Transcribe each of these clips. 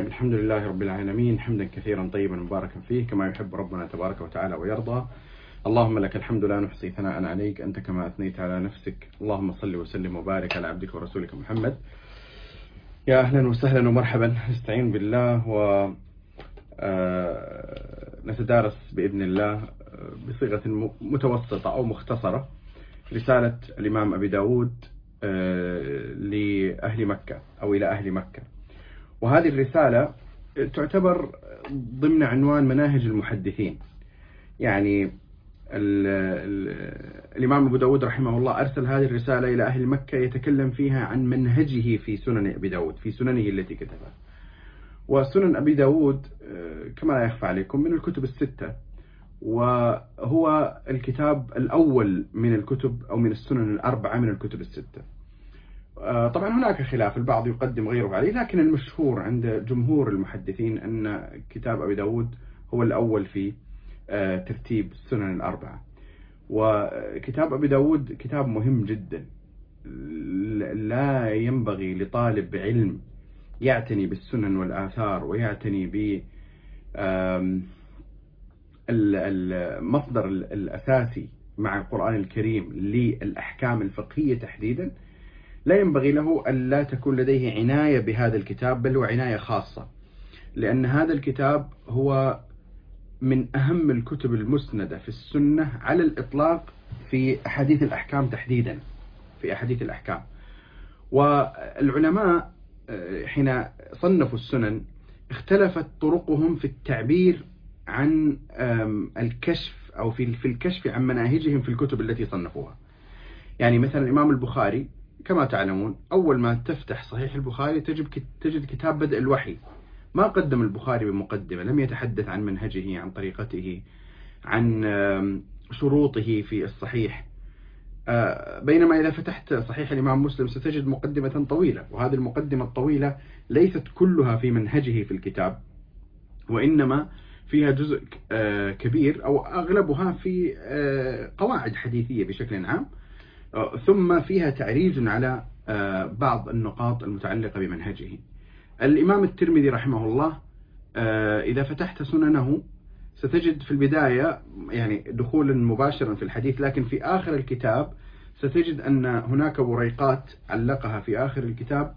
طيب، الحمد لله رب العالمين، حمدا كثيرا طيبا مباركا فيه كما يحب ربنا تبارك وتعالى ويرضى. اللهم لك الحمد لا نحصي ثناء عليك، أنت كما أثنيت على نفسك. اللهم صل وسلم وبارك على عبدك ورسولك محمد. يا أهلا وسهلا ومرحبا. نستعين بالله و نتدارس بإذن الله بصيغة متوسطة أو مختصرة رسالة الإمام أبي داود لأهل مكة أو إلى أهل مكة. وهذه الرسالة تعتبر ضمن عنوان مناهج المحدثين. يعني الإمام أبو داود رحمه الله أرسل هذه الرسالة إلى أهل مكة يتكلم فيها عن منهجه في سنن أبي داود، في سننه التي كتبها. وسنن أبي داود كما لا يخفى عليكم من الكتب الستة، وهو الكتاب الأول من الكتب أو من السنن الأربعة من الكتب الستة. طبعا هناك خلاف، البعض يقدم غيره عليه، لكن المشهور عند جمهور المحدثين أن كتاب أبي داود هو الأول في ترتيب السنن الأربعة. وكتاب أبي داود كتاب مهم جدا، لا ينبغي لطالب علم يعتني بالسنن والآثار ويعتني ب المصدر الأساسي مع القرآن الكريم للأحكام الفقهية تحديدا، لا ينبغي له أن لا تكون لديه عناية بهذا الكتاب، بل وعناية خاصة، لأن هذا الكتاب هو من أهم الكتب المسندة في السنة على الإطلاق في أحاديث الأحكام تحديدا، في أحاديث الأحكام. والعلماء حين صنفوا السنن اختلفت طرقهم في التعبير عن الكشف أو في الكشف عن مناهجهم في الكتب التي صنفوها. يعني مثلا الإمام البخاري كما تعلمون، أول ما تفتح صحيح البخاري تجد كتاب بدء الوحي. ما قدم البخاري بمقدمة، لم يتحدث عن منهجه، عن طريقته، عن شروطه في الصحيح. بينما إذا فتحت صحيح الإمام مسلم ستجد مقدمة طويلة، وهذه المقدمة الطويلة ليست كلها في منهجه في الكتاب، وإنما فيها جزء كبير أو أغلبها في قواعد حديثية بشكل عام، ثم فيها تعريج على بعض النقاط المتعلقة بمنهجه. الإمام الترمذي رحمه الله إذا فتحت سننه ستجد في البداية يعني دخولا مباشرا في الحديث، لكن في آخر الكتاب ستجد أن هناك وريقات علقها في آخر الكتاب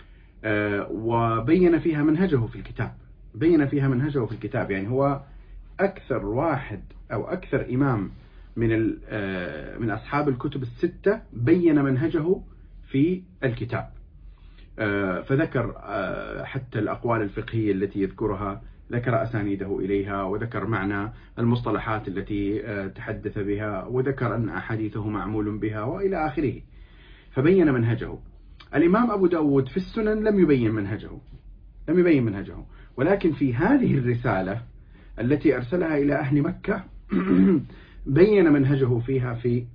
وبين فيها منهجه في الكتاب، بين فيها منهجه في الكتاب. يعني هو أكثر واحد أو أكثر إمام من أصحاب الكتب الستة بين منهجه في الكتاب، فذكر حتى الأقوال الفقهية التي يذكرها، ذكر أسانيده إليها، وذكر معنى المصطلحات التي تحدث بها، وذكر أن أحاديثه معمول بها وإلى آخره، فبين منهجه. الإمام أبو داود في السنن لم يبين منهجه، ولكن في هذه الرسالة التي أرسلها إلى أهل مكة بين منهجه فيها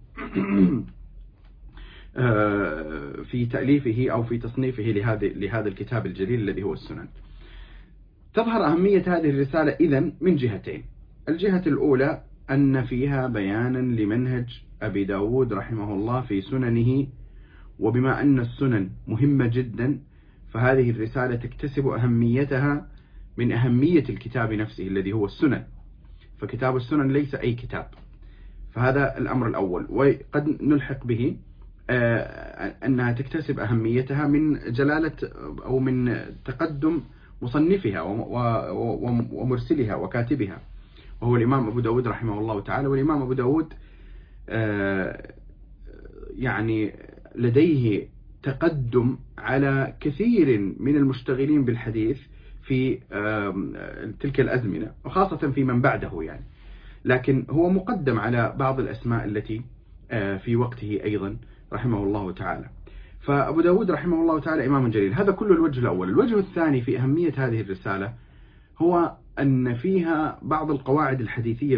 في تأليفه أو في تصنيفه لهذا الكتاب الجليل الذي هو السنن. تظهر أهمية هذه الرسالة إذن من جهتين. الجهة الأولى أن فيها بيانا لمنهج أبي داود رحمه الله في سننه، وبما أن السنن مهمة جدا فهذه الرسالة تكتسب أهميتها من أهمية الكتاب نفسه الذي هو السنن، فكتاب السنن ليس أي كتاب. فهذا الأمر الأول، وقد نلحق به أنها تكتسب أهميتها من جلالة أو من تقدم مصنفها ومرسلها وكاتبها، وهو الإمام أبو داود رحمه الله تعالى. والإمام أبو داود يعني لديه تقدم على كثير من المشتغلين بالحديث في تلك الأزمنة، وخاصة في من بعده يعني، لكن هو مقدم على بعض الأسماء التي في وقته أيضا رحمه الله تعالى. فأبو داود رحمه الله تعالى إمام جليل. هذا كل الوجه الأول. الوجه الثاني في أهمية هذه الرسالة هو أن فيها بعض القواعد الحديثية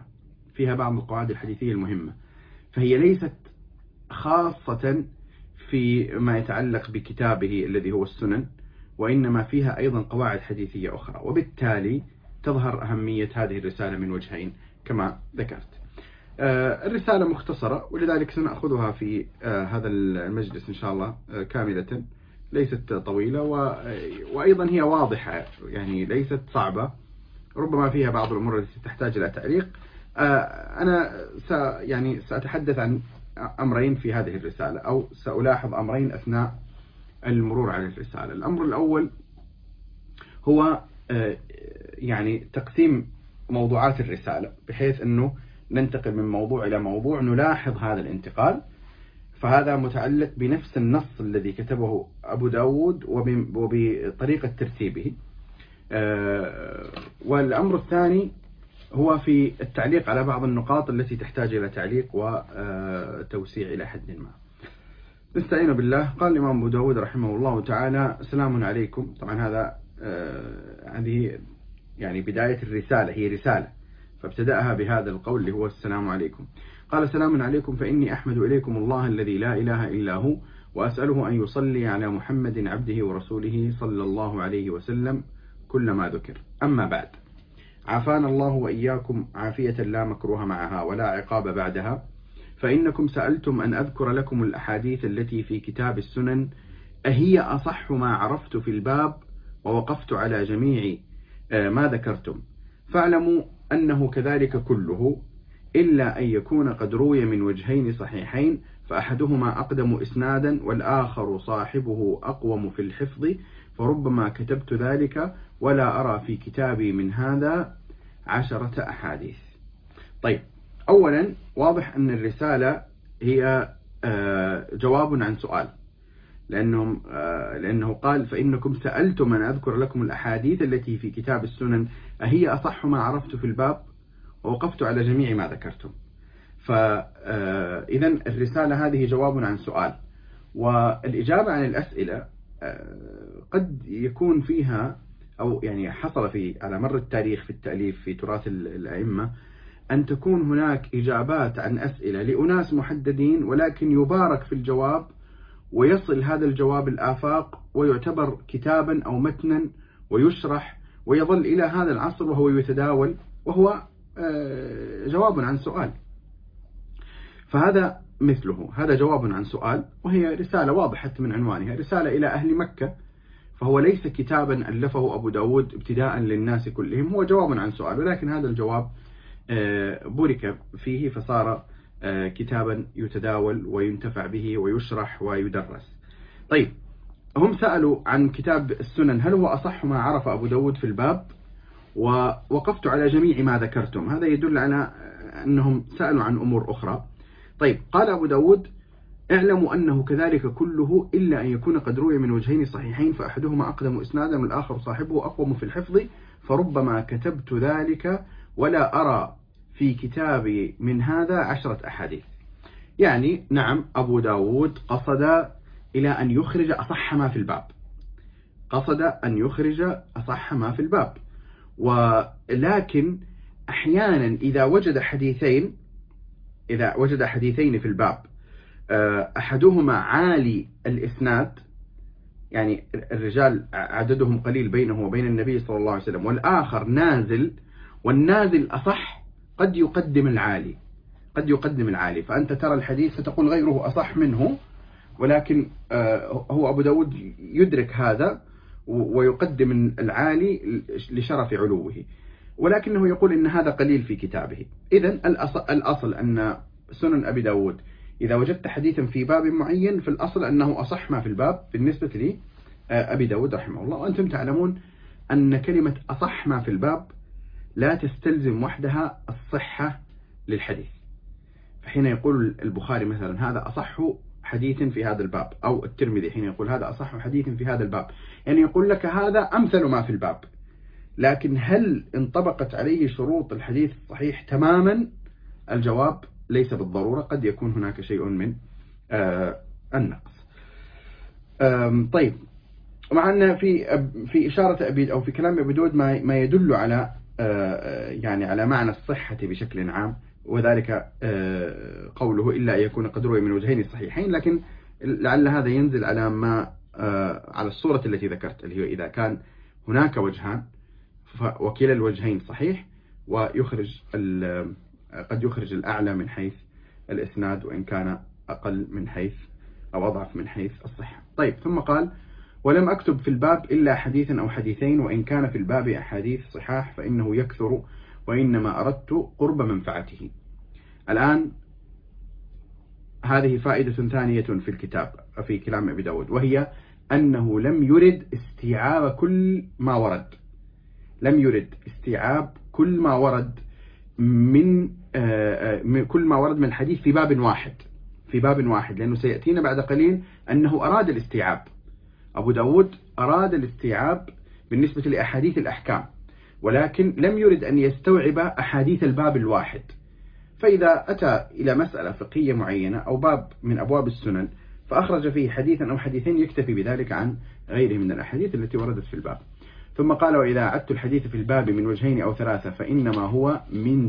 المهمة، فهي ليست خاصة في ما يتعلق بكتابه الذي هو السنن، وإنما فيها أيضا قواعد حديثية أخرى، وبالتالي تظهر أهمية هذه الرسالة من وجهين كما ذكرت. الرسالة مختصرة، ولذلك سنأخذها في هذا المجلس إن شاء الله كاملة، ليست طويلة وأيضا هي واضحة، يعني ليست صعبة، ربما فيها بعض الأمور التي تحتاج إلى تعليق. أنا يعني سأتحدث عن أمرين في هذه الرسالة، أو سألاحظ أمرين أثناء المرور على الرسالة. الأمر الأول هو يعني تقسيم موضوعات الرسالة، بحيث أنه ننتقل من موضوع إلى موضوع نلاحظ هذا الانتقال. فهذا متعلق بنفس النص الذي كتبه أبو داود وبطريقة ترتيبه. والأمر الثاني هو في التعليق على بعض النقاط التي تحتاج إلى تعليق وتوسيع إلى حد ما. نستعين بالله. قال الإمام أبو داود رحمه الله تعالى: سلام عليكم. طبعا هذه يعني بداية الرسالة، هي رسالة فابتدأها بهذا القول اللي هو السلام عليكم. قال: سلام عليكم، فإني أحمد إليكم الله الذي لا إله إلا هو، وأسأله أن يصلي على محمد عبده ورسوله صلى الله عليه وسلم كلما ذكر. أما بعد، عافانا الله وإياكم عافية لا مكروه معها ولا عقاب بعدها. فإنكم سألتم أن أذكر لكم الأحاديث التي في كتاب السنن أهي أصح ما عرفت في الباب، ووقفت على جميع ما ذكرتم. فاعلموا أنه كذلك كله، إلا أن يكون قد روي من وجهين صحيحين، فأحدهما أقدم إسنادا والآخر صاحبه أقوم في الحفظ، فربما كتبت ذلك ولا أرى في كتابي من هذا 10 أحاديث. طيب، أولا واضح أن الرسالة هي جواب عن سؤال، لأنه قال: فإنكم سألتم أن أذكر لكم الأحاديث التي في كتاب السنن أهي أصح ما عرفت في الباب، ووقفت على جميع ما ذكرتم. فإذا الرسالة هذه جواب عن سؤال، والإجابة عن الأسئلة قد يكون فيها، أو يعني حصل على مر التاريخ في التأليف في تراث الأئمة أن تكون هناك إجابات عن أسئلة لأناس محددين، ولكن يبارك في الجواب ويصل هذا الجواب الآفاق ويعتبر كتابا أو متنا ويشرح ويظل إلى هذا العصر وهو يتداول، وهو جواب عن سؤال. فهذا مثله، هذا جواب عن سؤال، وهي رسالة واضحة من عنوانها، رسالة إلى أهل مكة. فهو ليس كتابا ألفه أبو داود ابتداء للناس كلهم، هو جواب عن سؤال، ولكن هذا الجواب بورك فيه فصار كتابا يتداول وينتفع به ويشرح ويدرس. طيب، هم سألوا عن كتاب السنن هل هو أصح ما عرف أبو داود في الباب، ووقفت على جميع ما ذكرتم. هذا يدل على أنهم سألوا عن أمور أخرى. طيب، قال أبو داود: اعلموا أنه كذلك كله، إلا أن يكون قد روي من وجهين صحيحين، فأحدهما أقدم إسنادا والآخر صاحبه أقوم في الحفظ، فربما كتبت ذلك ولا أرى في كتابي من هذا 10 أحاديث. يعني نعم، أبو داود قصد إلى أن يخرج أصح ما في الباب، قصد أن يخرج أصح ما في الباب. ولكن أحيانا إذا وجد حديثين في الباب، أحدهما عالي الإسناد، يعني الرجال عددهم قليل بينه وبين النبي صلى الله عليه وسلم، والآخر نازل، والنازل أصح، قد يقدم العالي. فأنت ترى الحديث فتقول غيره أصح منه، ولكن هو أبو داود يدرك هذا ويقدم العالي لشرف علوه، ولكنه يقول إن هذا قليل في كتابه. إذن الأصل أن سنن أبي داود إذا وجدت حديثا في باب معين، في الأصل أنه أصح ما في الباب بالنسبة لي أبي داود رحمه الله. وأنتم تعلمون أن كلمة أصح ما في الباب لا تستلزم وحدها الصحة للحديث. فحين يقول البخاري مثلا هذا أصح حديث في هذا الباب، أو الترمذي حين يقول هذا أصح حديث في هذا الباب، يعني يقول لك هذا أمثل ما في الباب، لكن هل انطبقت عليه شروط الحديث الصحيح تماما؟ الجواب ليس بالضرورة، قد يكون هناك شيء من النقص. طيب، مع أن في إشارة أبي أو في كلام أبي داود ما يدل على يعني على معنى الصحة بشكل عام، وذلك قوله إلا أن يكون قد روي من وجهين صحيحين، لكن لعل هذا ينزل على على الصورة التي ذكرت، اللي هي إذا كان هناك وجهان وكلا الوجهين صحيح، ويخرج قد يخرج الأعلى من حيث الإسناد، وإن كان أقل من حيث أو أضعف من حيث الصحة. طيب، ثم قال: ولم أكتب في الباب إلا حديثا أو حديثين، وإن كان في الباب أحاديث صحاح فإنه يكثر، وإنما أردت قرب منفعته. الآن هذه فائدة ثانية في الكتاب في كلام أبي داود، وهي أنه لم يرد استيعاب كل ما ورد، لم يرد استيعاب كل ما ورد من كل ما ورد من الحديث في باب واحد، في باب واحد، لأنه سيأتينا بعد قليل أنه أراد الاستيعاب. أبو داود أراد الاستيعاب بالنسبة لأحاديث الأحكام، ولكن لم يرد أن يستوعب أحاديث الباب الواحد. فإذا أتى إلى مسألة فقهية معينة أو باب من أبواب السنن فأخرج فيه حديثا أو حديثين يكتفي بذلك عن غيره من الأحاديث التي وردت في الباب. ثم قال: وإذا أعدت الحديث في الباب من وجهين أو ثلاثة فإنما هو من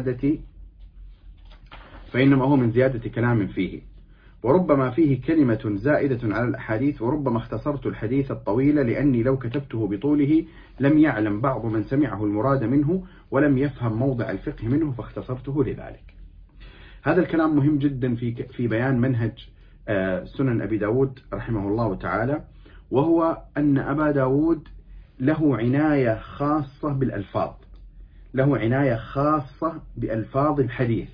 زيادة كلام فيه، وربما فيه كلمة زائدة على الأحاديث، وربما اختصرت الحديث الطويل لأني لو كتبته بطوله لم يعلم بعض من سمعه المراد منه ولم يفهم موضع الفقه منه فاختصرته لذلك. هذا الكلام مهم جدا في بيان منهج سنن أبي داود رحمه الله تعالى، وهو أن أبا داود له عناية خاصة بالألفاظ، له عناية خاصة بألفاظ الحديث،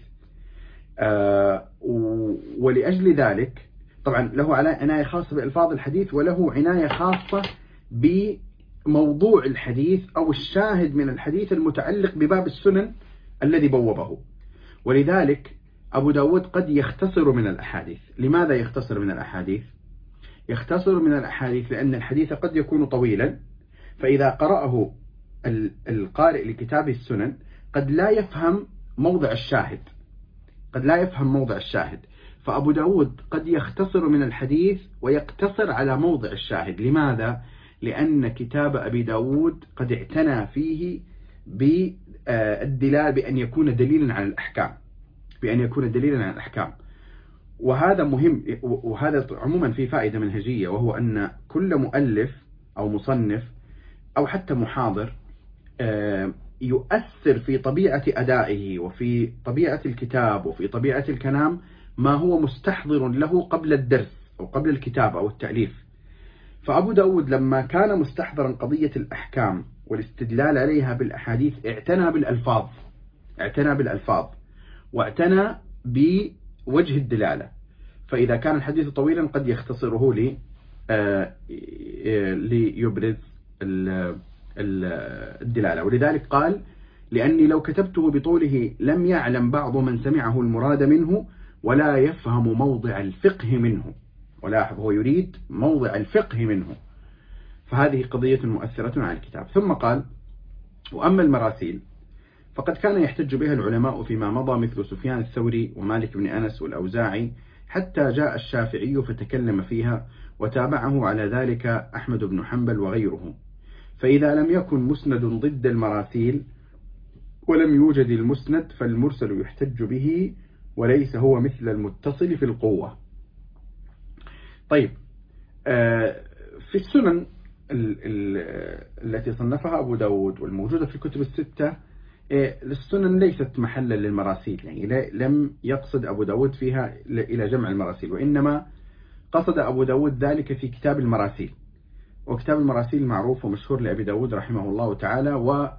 ولأجل ذلك طبعا له عناية خاصة بألفاظ الحديث، وله عناية خاصة بموضوع الحديث أو الشاهد من الحديث المتعلق بباب السنن الذي بوبه. ولذلك أبو داود قد يختصر من الأحاديث. لماذا يختصر من الأحاديث؟ يختصر من الأحاديث لأن الحديث قد يكون طويلا، فإذا قرأه القارئ لكتاب السنن قد لا يفهم موضع الشاهد، قد لا يفهم موضع الشاهد، فأبو داود قد يختصر من الحديث ويقتصر على موضع الشاهد. لماذا؟ لأن كتاب أبي داود قد اعتنى فيه بالدلالة بأن يكون دليلا على الأحكام، بأن يكون دليلا على الأحكام. وهذا مهم، وهذا عموما في فائدة منهجية، وهو أن كل مؤلف أو مصنف أو حتى محاضر يؤثر في طبيعة أدائه وفي طبيعة الكتاب وفي طبيعة الكلام ما هو مستحضر له قبل الدرس أو قبل الكتاب أو التأليف. فأبو داود لما كان مستحضرا قضية الأحكام والاستدلال عليها بالأحاديث اعتنى بالألفاظ واعتنى بوجه الدلالة. فإذا كان الحديث طويلا قد يختصره ليبرز الدلالة. ولذلك قال: لأني لو كتبته بطوله لم يعلم بعض من سمعه المراد منه ولا يفهم موضع الفقه منه. ولاحظ هو يريد موضع الفقه منه، فهذه قضية مؤثرة على الكتاب. ثم قال: وأما المراسيل فقد كان يحتج بها العلماء فيما مضى مثل سفيان الثوري ومالك بن أنس والأوزاعي، حتى جاء الشافعي فتكلم فيها، وتابعه على ذلك أحمد بن حنبل وغيره. فإذا لم يكن مسند ضد المراسيل ولم يوجد المسند فالمرسل يحتج به وليس هو مثل المتصل في القوة. طيب، في السنن التي صنفها أبو داود والموجودة في الكتب الستة، السنن ليست محلا للمراسيل، يعني لم يقصد أبو داود فيها إلى جمع المراسيل، وإنما قصد أبو داود ذلك في كتاب المراسيل. وكتاب المراسيل معروف ومشهور لأبي داود رحمه الله تعالى، و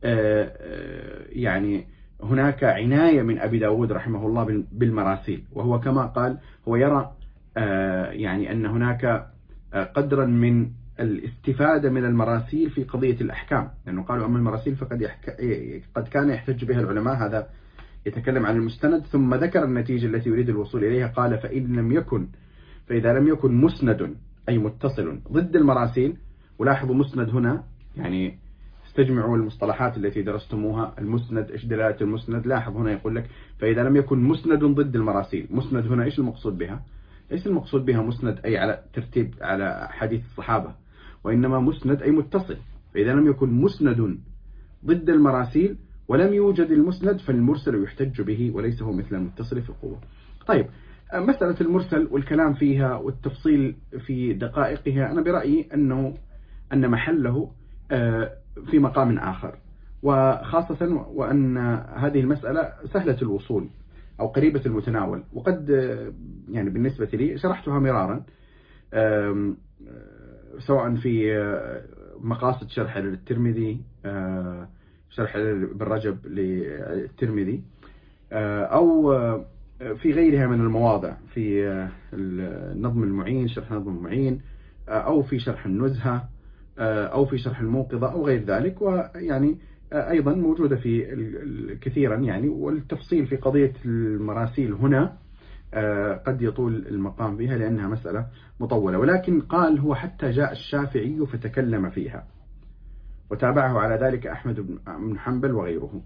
يعني هناك عناية من أبي داود رحمه الله بالمراسيل، وهو كما قال هو يرى يعني أن هناك قدرا من الاستفادة من المراسيل في قضية الأحكام، لأنه قالوا أما المراسيل قد كان يحتج بها العلماء. هذا يتكلم عن المستند، ثم ذكر النتيجة التي يريد الوصول إليها. قال: فإذا لم يكن مسند أي متصل ضد المراسيل. ولاحظوا مسند هنا، يعني استجمعوا المصطلحات التي درستموها. المسند إيش دلالة المسند؟ لاحظ هنا يقول لك: فإذا لم يكن مسند ضد المراسيل. مسند هنا إيش المقصود بها؟ ليس المقصود بها مسند أي على ترتيب على حديث الصحابة، وإنما مسند أي متصل. فإذا لم يكن مسند ضد المراسيل ولم يوجد المسند فالمرسل يحتج به وليس هو مثل المتصل في القوة. طيب، مسألة المرسل والكلام فيها والتفصيل في دقائقها، أنا برأيي أن محله في مقام آخر، وخاصة وأن هذه المسألة سهلة الوصول أو قريبة المتناول. وقد يعني بالنسبة لي شرحتها مرارا، سواء في مقاصد شرح للترمذي، شرح ابن رجب للترمذي، أو في غيرها من المواضع، في النظم المعين، شرح نظم المعين، أو في شرح النزهة، أو في شرح الموقظة أو غير ذلك. ويعني أيضا موجودة في كثيرا يعني. والتفصيل في قضية المراسيل هنا قد يطول المقام بها لأنها مسألة مطولة، ولكن قال هو حتى جاء الشافعي فتكلم فيها، وتابعه على ذلك أحمد بن حنبل وغيره.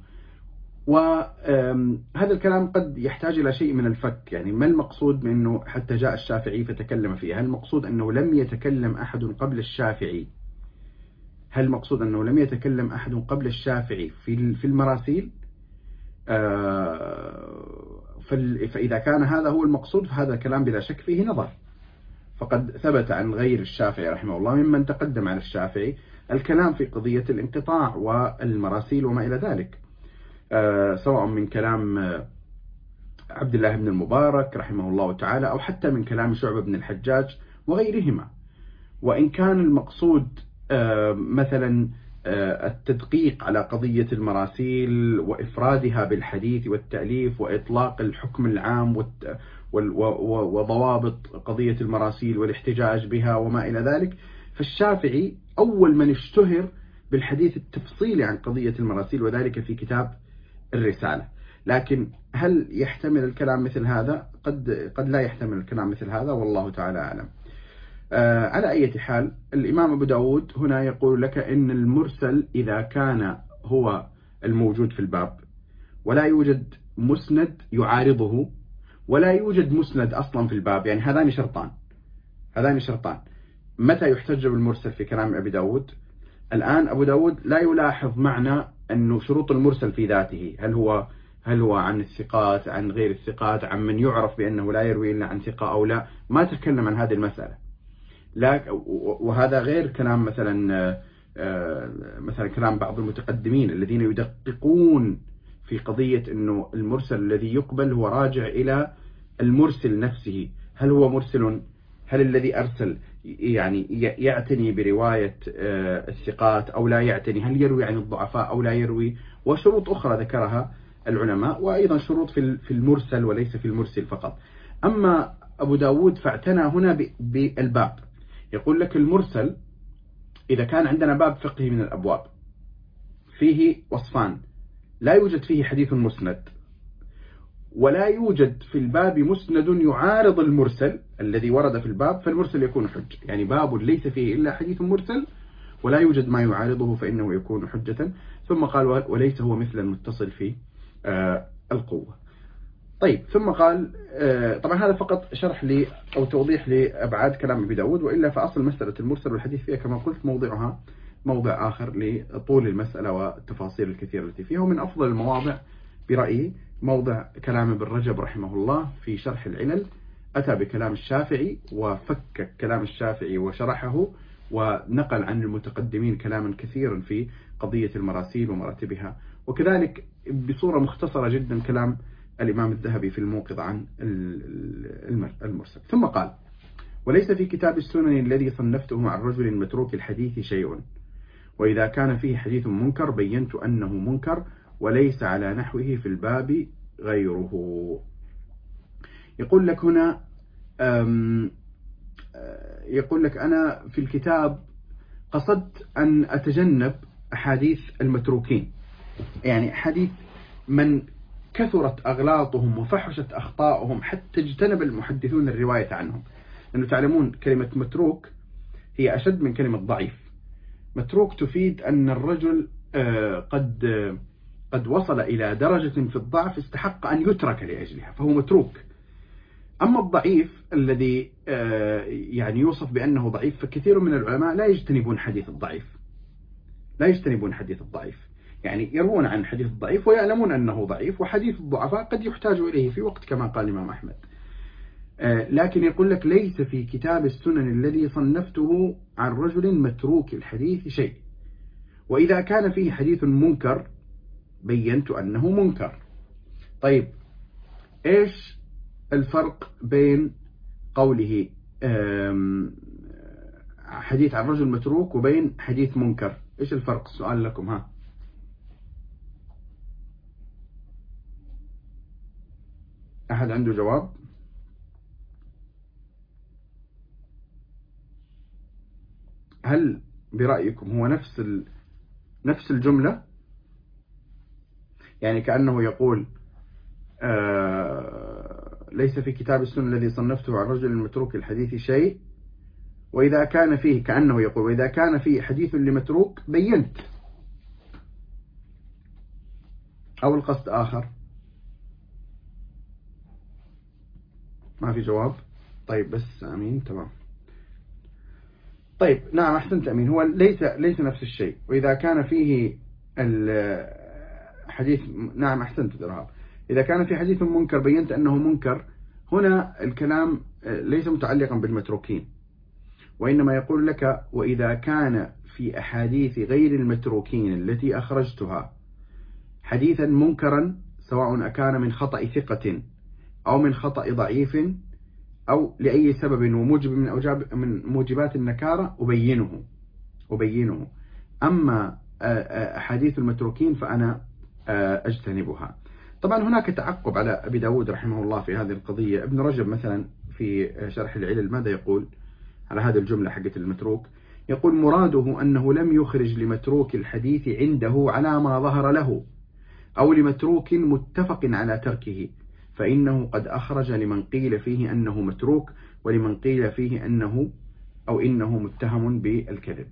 وهذا الكلام قد يحتاج إلى شيء من الفك، يعني ما المقصود منه حتى جاء الشافعي فتكلم فيها؟ هل المقصود أنه لم يتكلم أحد قبل الشافعي؟ هل المقصود أنه لم يتكلم أحد قبل الشافعي في المراسيل؟ فإذا كان هذا هو المقصود فهذا الكلام بلا شك فيه نظر، فقد ثبت عن غير الشافعي رحمه الله ممن تقدم على الشافعي الكلام في قضية الانقطاع والمراسيل وما إلى ذلك، سواء من كلام عبد الله بن المبارك رحمه الله تعالى أو حتى من كلام شعبة بن الحجاج وغيرهما. وإن كان المقصود مثلا التدقيق على قضية المراسيل وإفرادها بالحديث والتأليف وإطلاق الحكم العام وضوابط قضية المراسيل والاحتجاج بها وما إلى ذلك، فالشافعي أول من اشتهر بالحديث التفصيلي عن قضية المراسيل، وذلك في كتاب الرسالة. لكن هل يحتمل الكلام مثل هذا؟ قد لا يحتمل الكلام مثل هذا، والله تعالى أعلم. على أي حال، الإمام أبو داود هنا يقول لك إن المرسل إذا كان هو الموجود في الباب ولا يوجد مسند يعارضه ولا يوجد مسند أصلا في الباب، يعني هذان شرطان. متى يحتج بالمرسل في كلام أبي داود؟ الآن أبو داود لا يلاحظ معنى أنه شروط المرسل في ذاته، هل هو عن الثقات، عن غير الثقات، عن من يعرف بأنه لا يروي إلا عن ثقة أو لا، ما تكلم عن هذه المسألة. وهذا غير كلام مثلا كلام بعض المتقدمين الذين يدققون في قضية أنه المرسل الذي يقبل هو راجع إلى المرسل نفسه، هل هو مرسل، هل الذي أرسل يعني يعتني برواية الثقات أو لا يعتني، هل يروي عن الضعفاء أو لا يروي، وشروط أخرى ذكرها العلماء، وأيضا شروط في المرسل وليس في المرسل فقط. أما أبو داود فاعتنى هنا بالباب، يقول لك المرسل إذا كان عندنا باب فقهي من الأبواب فيه وصفان، لا يوجد فيه حديث مسند ولا يوجد في الباب مسند يعارض المرسل الذي ورد في الباب، فالمرسل يكون حجة. يعني باب ليس فيه إلا حديث مرسل ولا يوجد ما يعارضه فإنه يكون حجة. ثم قال وليس هو مثل المتصل في القوة. طيب، ثم قال طبعا هذا فقط شرح لي أو توضيح لأبعاد كلام أبي داود، وإلا فأصل مسألة المرسل والحديث فيها كما قلت موضع آخر لطول المسألة والتفاصيل الكثيرة التي فيها. ومن أفضل المواضع برأيي موضع كلام ابن رجب رحمه الله في شرح العلل، أتى بكلام الشافعي وفكك كلام الشافعي وشرحه، ونقل عن المتقدمين كلاما كثيرا في قضية المراسيل ومراتبها، وكذلك بصورة مختصرة جدا كلام الإمام الذهبي في الموقظ عن المرسل. ثم قال وليس في كتاب السنن الذي صنفته عن رجل متروك الحديث شيء، وإذا كان فيه حديث منكر بينت أنه منكر وليس على نحوه في الباب غيره. يقول لك هنا يقول لك أنا في الكتاب قصدت أن أتجنب أحاديث المتروكين، يعني حديث من كثرت أغلاطهم وفحشت أخطاؤهم حتى اجتنب المحدثون الرواية عنهم. لأنه تعلمون كلمة متروك هي أشد من كلمة ضعيف. متروك تفيد أن الرجل قد وصل إلى درجة في الضعف استحق أن يترك لأجلها فهو متروك. أما الضعيف الذي يعني يوصف بأنه ضعيف، فكثير من العلماء لا يجتنبون حديث الضعيف، يعني يروون عن حديث الضعيف ويعلمون أنه ضعيف، وحديث الضعفاء قد يحتاج إليه في وقت كما قال الإمام أحمد. لكن يقول لك ليس في كتاب السنن الذي صنفته عن رجل متروك الحديث شيء، وإذا كان فيه حديث منكر بينت أنه منكر. طيب، إيش الفرق بين قوله حديث عن رجل متروك وبين حديث منكر، إيش الفرق؟ السؤال لكم، ها أحد عنده جواب؟ هل برأيكم هو نفس الجملة؟ يعني كأنه يقول ليس في كتاب السنة الذي صنفته عن رجل المتروك الحديث شيء، وإذا كان فيه، كأنه يقول وإذا كان فيه حديث لمتروك بينت، أو القصد آخر؟ ما في جواب؟ طيب بس أمين، تمام. طيب نعم أحسنت أمين، هو ليس نفس الشيء. وإذا كان فيه الحديث، نعم أحسنت درهاب، إذا كان في حديث منكر بينت أنه منكر، هنا الكلام ليس متعلقا بالمتروكين، وإنما يقول لك وإذا كان في أحاديث غير المتروكين التي أخرجتها حديثا منكرا، سواء أكان من خطأ ثقة أو من خطأ ضعيف أو لأي سبب وموجب من موجبات النكارة، أبينه. أما أحاديث المتروكين فأنا أجتنبها. طبعا هناك تعقب على أبي داود رحمه الله في هذه القضية. ابن رجب مثلا في شرح العلل ماذا يقول على هذه الجملة حقت المتروك؟ يقول مراده أنه لم يخرج لمتروك الحديث عنده على ما ظهر له، أو لمتروك متفق على تركه، فإنه قد أخرج لمن قيل فيه أنه متروك، ولمن قيل فيه إنه متهم بالكذب.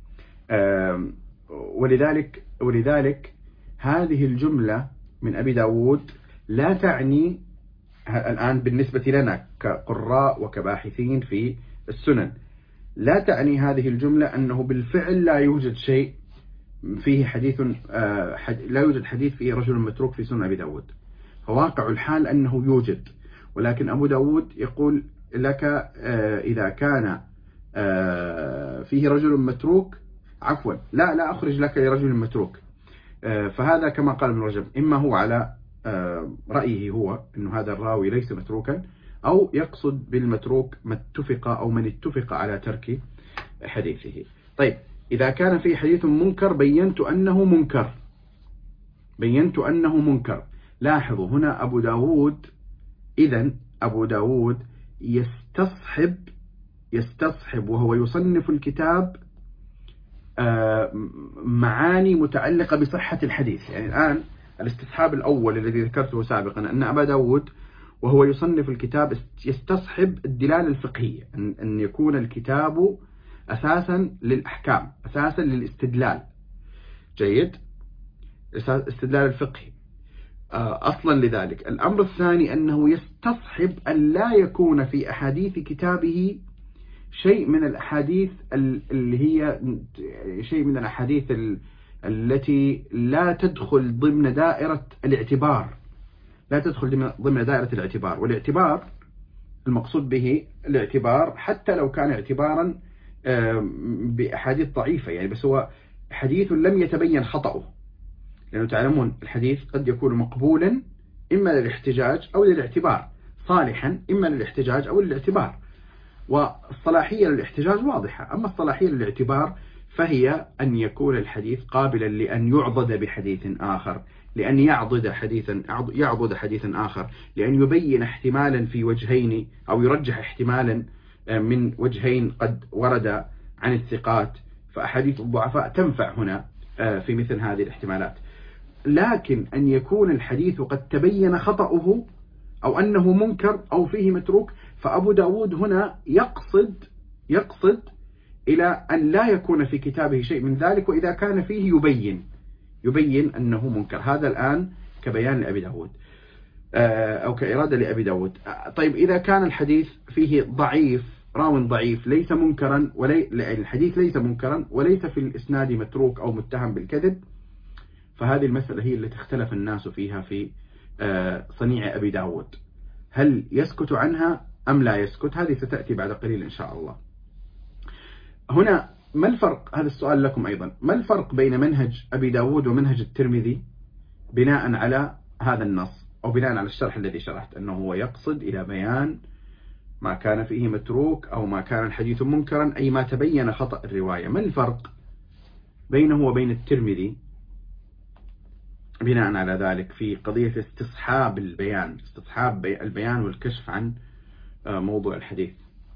ولذلك هذه الجملة من أبي داود لا تعني الآن بالنسبة لنا كقراء وكباحثين في السنن، لا تعني هذه الجملة أنه بالفعل لا يوجد شيء فيه حديث، لا يوجد حديث فيه رجل متروك في سنن أبي داود. فواقع الحال أنه يوجد، ولكن أبو داود يقول لك إذا كان فيه رجل متروك، عفوا لا أخرج لك لرجل متروك. فهذا كما قال ابن رجب، إما هو على رأيه هو أنه هذا الراوي ليس متروكا، أو يقصد بالمتروك من اتفق على ترك حديثه. طيب إذا كان في حديث منكر بينت أنه منكر. لاحظوا هنا أبو داود يستصحب وهو يصنف الكتاب معاني متعلقة بصحة الحديث. يعني الآن الاستصحاب الأول الذي ذكرته سابقا أن أبا داود وهو يصنف الكتاب يستصحب الدلالة الفقهية، أن يكون الكتاب أساسا للأحكام، أساسا للاستدلال. جيد، استدلال الفقهي أصلا لذلك. الأمر الثاني أنه يستصحب أن لا يكون في أحاديث كتابه شيء من الأحاديث اللي هي شيء من الأحاديث التي لا تدخل ضمن دائرة الاعتبار، والاعتبار المقصود به الاعتبار حتى لو كان اعتبارا بأحاديث ضعيفة، يعني بس هو حديث لم يتبين خطأه، لأنه تعلمون الحديث قد يكون مقبولا إما للاحتجاج أو للاعتبار، صالحا إما للاحتجاج أو للاعتبار. والصلاحية للاحتجاج واضحة، أما الصلاحية للاعتبار فهي أن يكون الحديث قابلا لأن يعضد بحديث آخر، لأن يعضد حديثا آخر، لأن يبين احتمالا في وجهين، أو يرجح احتمالا من وجهين قد ورد عن الثقات، فأحاديث الضعفاء تنفع هنا في مثل هذه الاحتمالات. لكن أن يكون الحديث قد تبين خطأه أو أنه منكر أو فيه متروك، فأبو داود هنا يقصد إلى أن لا يكون في كتابه شيء من ذلك، وإذا كان فيه يبين أنه منكر. هذا الآن كبيان لأبي داود أو كإرادة لأبي داود. طيب إذا كان الحديث فيه راو ضعيف ليس منكرا، الحديث ليس منكرا وليس في الإسناد متروك أو متهم بالكذب، فهذه المسألة هي التي اختلف الناس فيها في صنيع أبي داود، هل يسكت عنها أم لا يسكت؟ هذه ستأتي بعد قليل إن شاء الله. هنا ما الفرق؟ هذا السؤال لكم أيضا، ما الفرق بين منهج أبي داود ومنهج الترمذي بناء على هذا النص، أو بناء على الشرح الذي شرحت، أنه هو يقصد إلى بيان ما كان فيه متروك أو ما كان الحديث منكرا، أي ما تبين خطأ الرواية. ما الفرق بينه وبين الترمذي بناء على ذلك في قضية استصحاب البيان، استصحاب البيان والكشف عن موضوع الحديث؟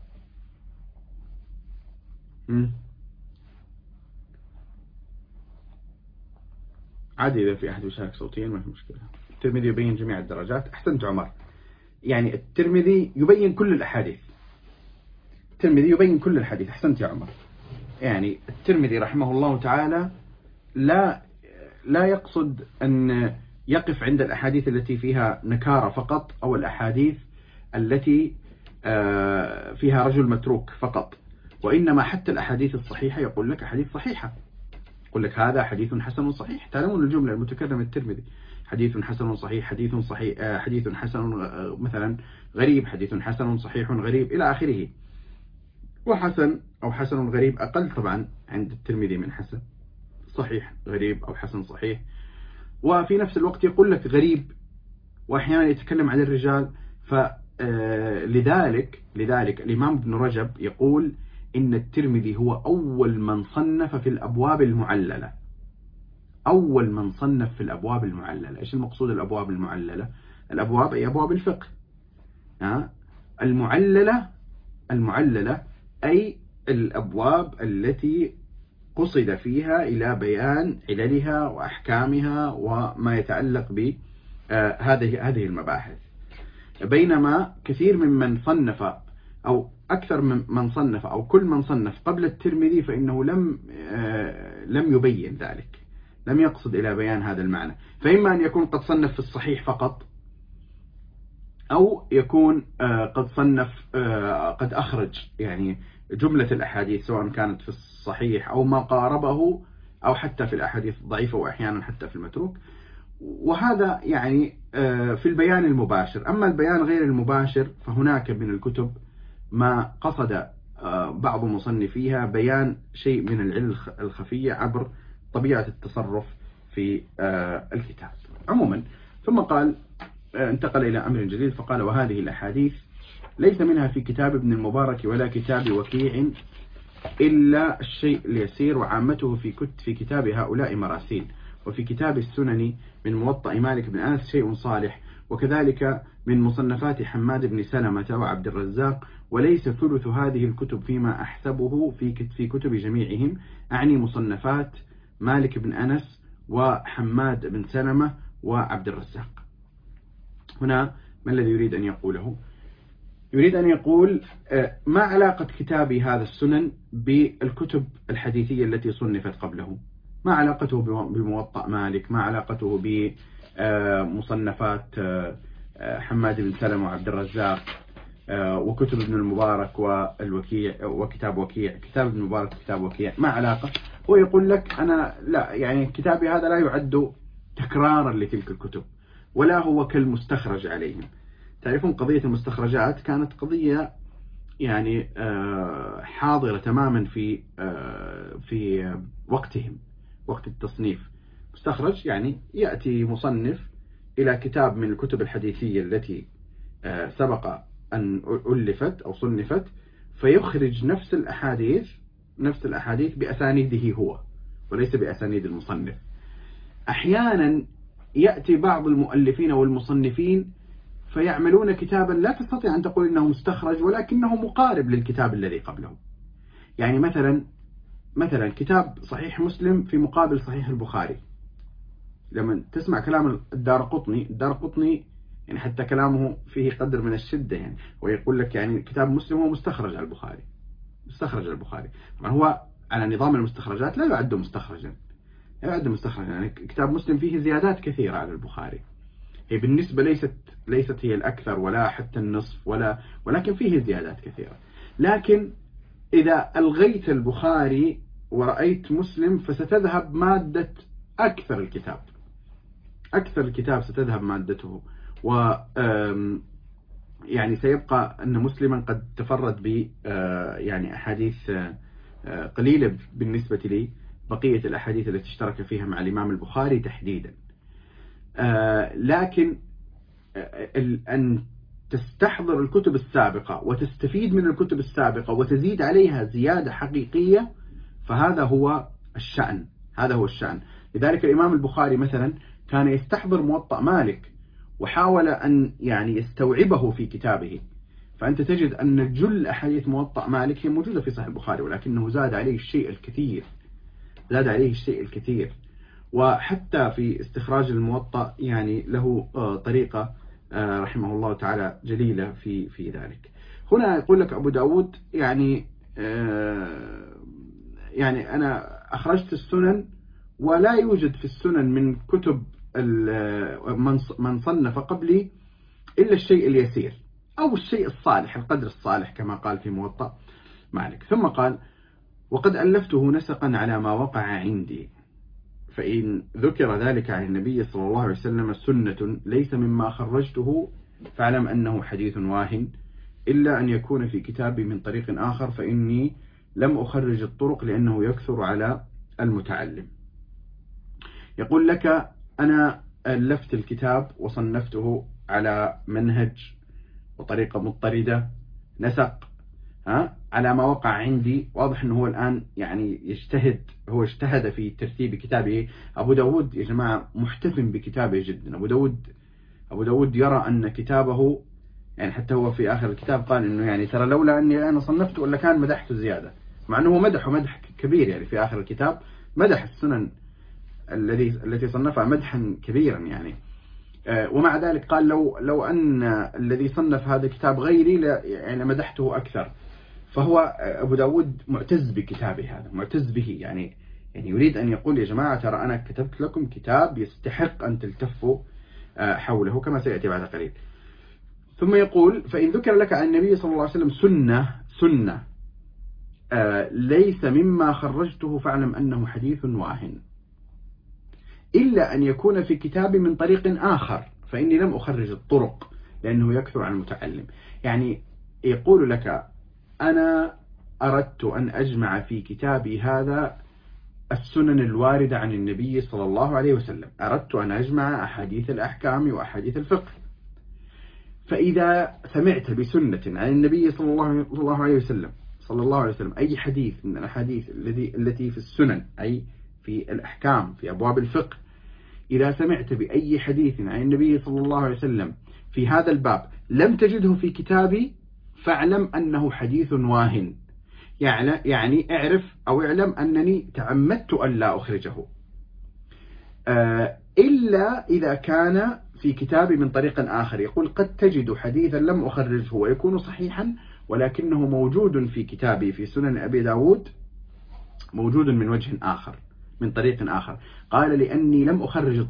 عادي إذا في أحد يشارك صوتيا ما في مشكلة. الترمذي يبين جميع الدرجات. أحسنت عمر، يعني الترمذي يبين كل الأحاديث. الترمذي يبين كل الحديث. أحسنت يا عمر. يعني الترمذي رحمه الله تعالى لا يقصد أن يقف عند الأحاديث التي فيها نكارة فقط، أو الأحاديث التي فيها رجل متروك فقط، وإنما حتى الأحاديث الصحيحة يقول لك أحاديث صحيحة، يقول لك هذا حديث حسن صحيح. تعلمون الجملة المتكررة الترمذي: حديث حسن صحيح، حديث صحيح، حديث حسن مثلا غريب، حديث حسن صحيح غريب إلى آخره. وحسن أو حسن غريب أقل طبعا عند الترمذي من حسن صحيح غريب أو حسن صحيح. وفي نفس الوقت يقول لك غريب، وأحيانا يتكلم عن الرجال. لذلك الإمام ابن رجب يقول إن الترمذي هو أول من صنف في الأبواب المعللة. أول من صنف في الأبواب المعللة. إيش المقصود الأبواب المعللة؟ الأبواب أي أبواب الفقه. المعللة أي الأبواب التي قصد فيها إلى بيان عللها وأحكامها وما يتعلق بهذه المباحث. بينما كثير ممن صنف أو أكثر من صنف أو كل من صنف قبل الترمذي فإنه لم يبين ذلك، لم يقصد إلى بيان هذا المعنى. فإما أن يكون قد صنف في الصحيح فقط، أو يكون قد صنف قد أخرج يعني جملة الأحاديث سواء كانت في الصحيح أو ما قاربه، أو حتى في الأحاديث الضعيفة، وأحيانا حتى في المتروك. وهذا يعني في البيان المباشر. أما البيان غير المباشر فهناك من الكتب ما قصد بعض مصنفيها بيان شيء من العلل الخفية عبر طبيعة التصرف في الكتاب عموما. ثم قال انتقل إلى أمر جديد فقال: وهذه الأحاديث ليس منها في كتاب ابن المبارك ولا كتاب وكيع إلا الشيء اليسير، وعامته في كتاب هؤلاء مراسيل، وفي كتاب السنن من موطأ مالك بن أنس شيء صالح، وكذلك من مصنفات حماد بن سلمة وعبد الرزاق، وليس ثلث هذه الكتب فيما أحسبه في كتب جميعهم، أعني مصنفات مالك بن أنس وحماد بن سلمة وعبد الرزاق. هنا ما الذي يريد أن يقوله؟ يريد أن يقول ما علاقة كتابي هذا السنن بالكتب الحديثية التي صنفت قبله؟ ما علاقته بموطأ مالك؟ ما علاقته بمصنفات حماد بن سلمة وعبد الرزاق وكتب ابن المبارك والوكيع وكتاب وكيع؟ كتاب ابن المبارك وكتاب وكيع ما علاقة؟ هو يقول لك أنا لا، يعني كتابي هذا لا يعد تكرارا لتلك الكتب، ولا هو كالمستخرج عليهم. تعرفون قضية المستخرجات كانت قضية يعني حاضرة تماما في وقتهم، وقت التصنيف. مستخرج يعني يأتي مصنف إلى كتاب من الكتب الحديثية التي سبق أن ألفت أو صنفت، فيخرج نفس الأحاديث بأسانيده هو وليس بأسانيد المصنف. أحيانا يأتي بعض المؤلفين والمصنفين فيعملون كتابا لا تستطيع أن تقول إنه مستخرج، ولكنه مقارب للكتاب الذي قبله. يعني مثلا كتاب صحيح مسلم في مقابل صحيح البخاري. لما تسمع كلام الدارقطني يعني حتى كلامه فيه قدر من الشدة، يعني ويقول لك يعني كتاب مسلم هو مستخرج على البخاري. طبعا هو على نظام المستخرجات لا يعد مستخرجا، يعني كتاب مسلم فيه زيادات كثيرة على البخاري، هي بالنسبة ليست هي الأكثر ولا حتى النصف ولكن فيه زيادات كثيرة. لكن إذا ألغيت البخاري ورأيت مسلم فستذهب مادة أكثر الكتاب ستذهب مادته، و يعني سيبقى أن مسلما قد تفرد ب يعني أحاديث قليلة بالنسبة لي بقية الأحاديث التي اشترك فيها مع الإمام البخاري تحديدا. لكن أن تستحضر الكتب السابقة وتستفيد من الكتب السابقة وتزيد عليها زيادة حقيقية، فهذا هو الشأن. هذا هو الشأن. لذلك الإمام البخاري مثلا كان يستحضر موطأ مالك وحاول أن يعني يستوعبه في كتابه، فأنت تجد أن جل أحاديث موطأ مالك هي موجودة في صحيح البخاري، ولكنه زاد عليه الشيء الكثير، زاد عليه الشيء الكثير. وحتى في استخراج الموطأ يعني له طريقة رحمه الله تعالى جليلة في ذلك. هنا يقول لك أبو داود يعني يعني أنا أخرجت السنن ولا يوجد في السنن من كتب من صنف قبلي إلا الشيء اليسير أو الشيء الصالح، القدر الصالح كما قال في موطأ مالك. ثم قال: وقد ألفته نسقا على ما وقع عندي، فإن ذكر ذلك عن النبي صلى الله عليه وسلم سنة ليس مما خرجته فاعلم أنه حديث واهن، إلا أن يكون في كتابي من طريق آخر، فإني لم أخرج الطرق لأنه يكثر على المتعلم. يقول لك: أنا ألفت الكتاب وصنفته على منهج وطريقة مضطردة، نسق على ما وقع عندي. واضح أنه هو الآن يعني هو اجتهد في ترتيب كتابه. أبو داود يا جماعة محتفم بكتابه جدا. أبو داود يرى أن كتابه يعني حتى هو في آخر الكتاب قال أنه يعني ترى لولا أني أنا صنفته ولا كان مدحته زيادة، مع أنه مدحه مدح كبير. يعني في آخر الكتاب مدح السنن التي صنفها مدحا كبيرا يعني. ومع ذلك قال لو أن الذي صنف هذا الكتاب غيري يعني مدحته أكثر. فهو أبو داود معتز بكتابه هذا، معتز به، يعني يريد أن يقول: يا جماعة ترى أنا كتبت لكم كتاب يستحق أن تلتفوا حوله، كما سيأتي بعد قليل. ثم يقول: فإن ذكر لك عن النبي صلى الله عليه وسلم سنة ليس مما خرجته فاعلم أنه حديث واهن، إلا أن يكون في كتابي من طريق آخر، فإني لم أخرج الطرق لأنه يكثر عن المتعلم. يعني يقول لك: أنا أردت أن أجمع في كتابي هذا السنن الواردة عن النبي صلى الله عليه وسلم، أردت أن أجمع أحاديث الأحكام وأحاديث الفقه. فإذا سمعت بسنة عن النبي صلى الله عليه وسلم أي حديث من الأحاديث التي في السنن، أي في الأحكام في أبواب الفقه، إذا سمعت بأي حديث عن النبي صلى الله عليه وسلم في هذا الباب لم تجده في كتابي فاعلم أنه حديث واهن. يعني اعرف أو اعلم أنني تعمدت أن لا أخرجه، إلا إذا كان في كتابي من طريق آخر. يقول: قد تجد حديثا لم أخرجه ويكون صحيحا ولكنه موجود في كتابي في سنن أبي داود، موجود من وجه آخر من طريق آخر. قال: لأني لم أخرج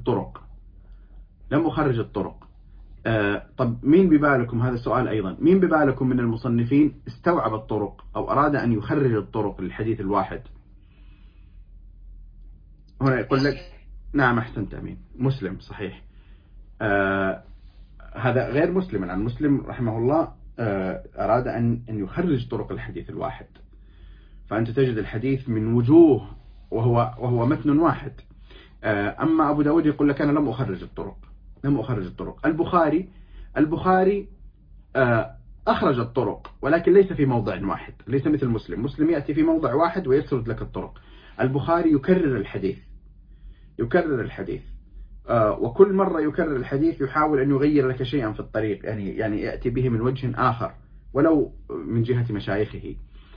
الطرق. طب مين ببالكم، هذا السؤال أيضا، مين ببالكم من المصنفين استوعب الطرق أو أراد أن يخرج الطرق للحديث الواحد؟ هنا يقول لك: نعم أحسنت أمين، مسلم صحيح. هذا غير مسلم. الآن مسلم رحمه الله أراد أن يخرج طرق الحديث الواحد، فأنت تجد الحديث من وجوه وهو متن واحد. أما أبو داود يقول لك: أنا لم أخرج الطرق. البخاري أخرج الطرق ولكن ليس في موضع واحد، ليس مثل مسلم يأتي في موضع واحد ويسرد لك الطرق. البخاري يكرر الحديث وكل مرة يكرر الحديث يحاول أن يغير لك شيئا في الطريق، يعني يأتي به من وجه آخر ولو من جهة مشايخه.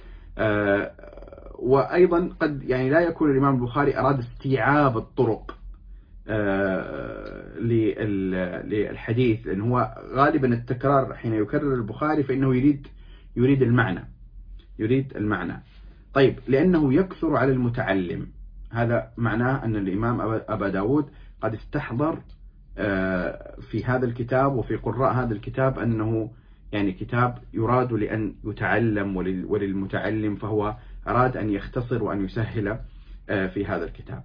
وأيضا قد يعني لا يكون الإمام البخاري أراد استيعاب الطرق للحديث، لأنه هو غالبا التكرار حين يكرر البخاري فإنه يريد المعنى. طيب، لأنه يكثر على المتعلم، هذا معناه أن الإمام أبا داود قد استحضر في هذا الكتاب وفي قراء هذا الكتاب أنه يعني كتاب يراد لأن يتعلم وللمتعلم، فهو أراد أن يختصر وأن يسهل في هذا الكتاب.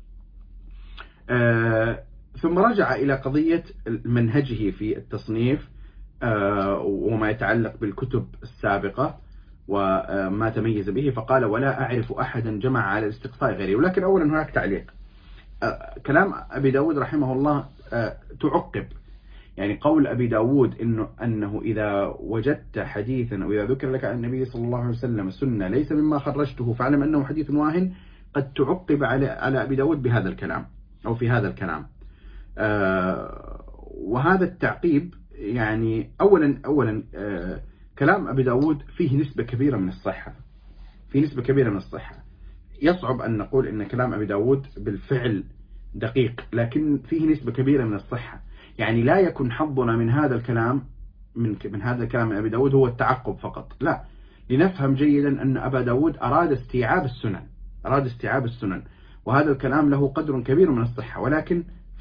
ثم رجع إلى قضية منهجه في التصنيف وما يتعلق بالكتب السابقة وما تميز به، فقال: ولا أعرف أحدا جمع على الاستقصاء غيري. ولكن أولا هناك تعليق. كلام أبي داود رحمه الله تعقب، يعني قول أبي داود أنه إذا وجدت حديثا أو إذا ذكر لك عن النبي صلى الله عليه وسلم سنة ليس مما خرجته فاعلم أنه حديث واهن، قد تعقب على أبي داود بهذا الكلام أو في هذا الكلام. وهذا التعقيب يعني أولا كلام أبي داود فيه نسبة كبيرة من الصحة، في نسبة كبيرة من الصحة. يصعب أن نقول إن كلام أبي داود بالفعل دقيق، لكن فيه نسبة كبيرة من الصحة. يعني لا يكون حظنا من هذا الكلام من هذا الكلام من أبي داود هو التعقب فقط، لا، لنفهم جيدا أن أبا داود أراد استيعاب السنن، وهذا الكلام له قدر كبير من الصحة، ولكن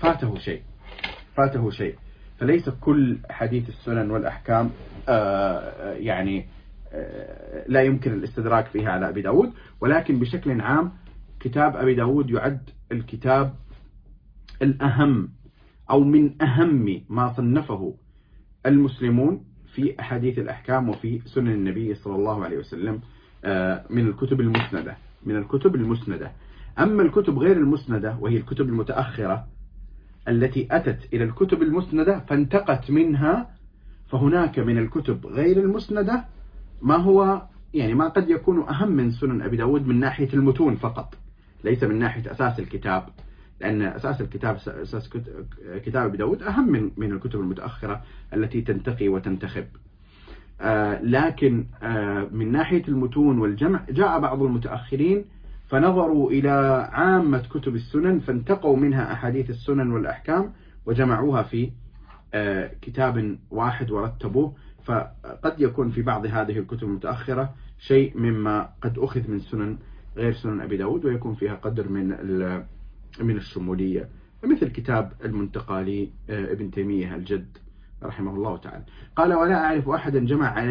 فاته شيء. فليس كل حديث السنن والأحكام يعني لا يمكن الاستدراك فيها على أبي داود، ولكن بشكل عام كتاب أبي داود يعد الكتاب الأهم أو من أهم ما صنفه المسلمون في أحاديث الأحكام وفي سنن النبي صلى الله عليه وسلم من الكتب المسندة. أما الكتب غير المسندة وهي الكتب المتأخرة التي أتت إلى الكتب المسندة فانتقت منها، فهناك من الكتب غير المسندة ما هو يعني ما قد يكون أهم من سنن أبي داود من ناحية المتون فقط، ليس من ناحية أساس الكتاب، لأن أساس الكتاب كتاب أبي داود أهم من الكتب المتأخرة التي تنتقي وتنتخب. لكن من ناحية المتون والجمع جاء بعض المتأخرين فنظروا إلى عامة كتب السنن فانتقوا منها أحاديث السنن والأحكام وجمعوها في كتاب واحد ورتبوه. فقد يكون في بعض هذه الكتب المتأخرة شيء مما قد أخذ من سنن غير سنن أبي داود، ويكون فيها قدر من الشمولية، مثل كتاب المنتقى لابن تيمية الجد رحمه الله تعالى. قال: ولا أعرف أحدا جمع على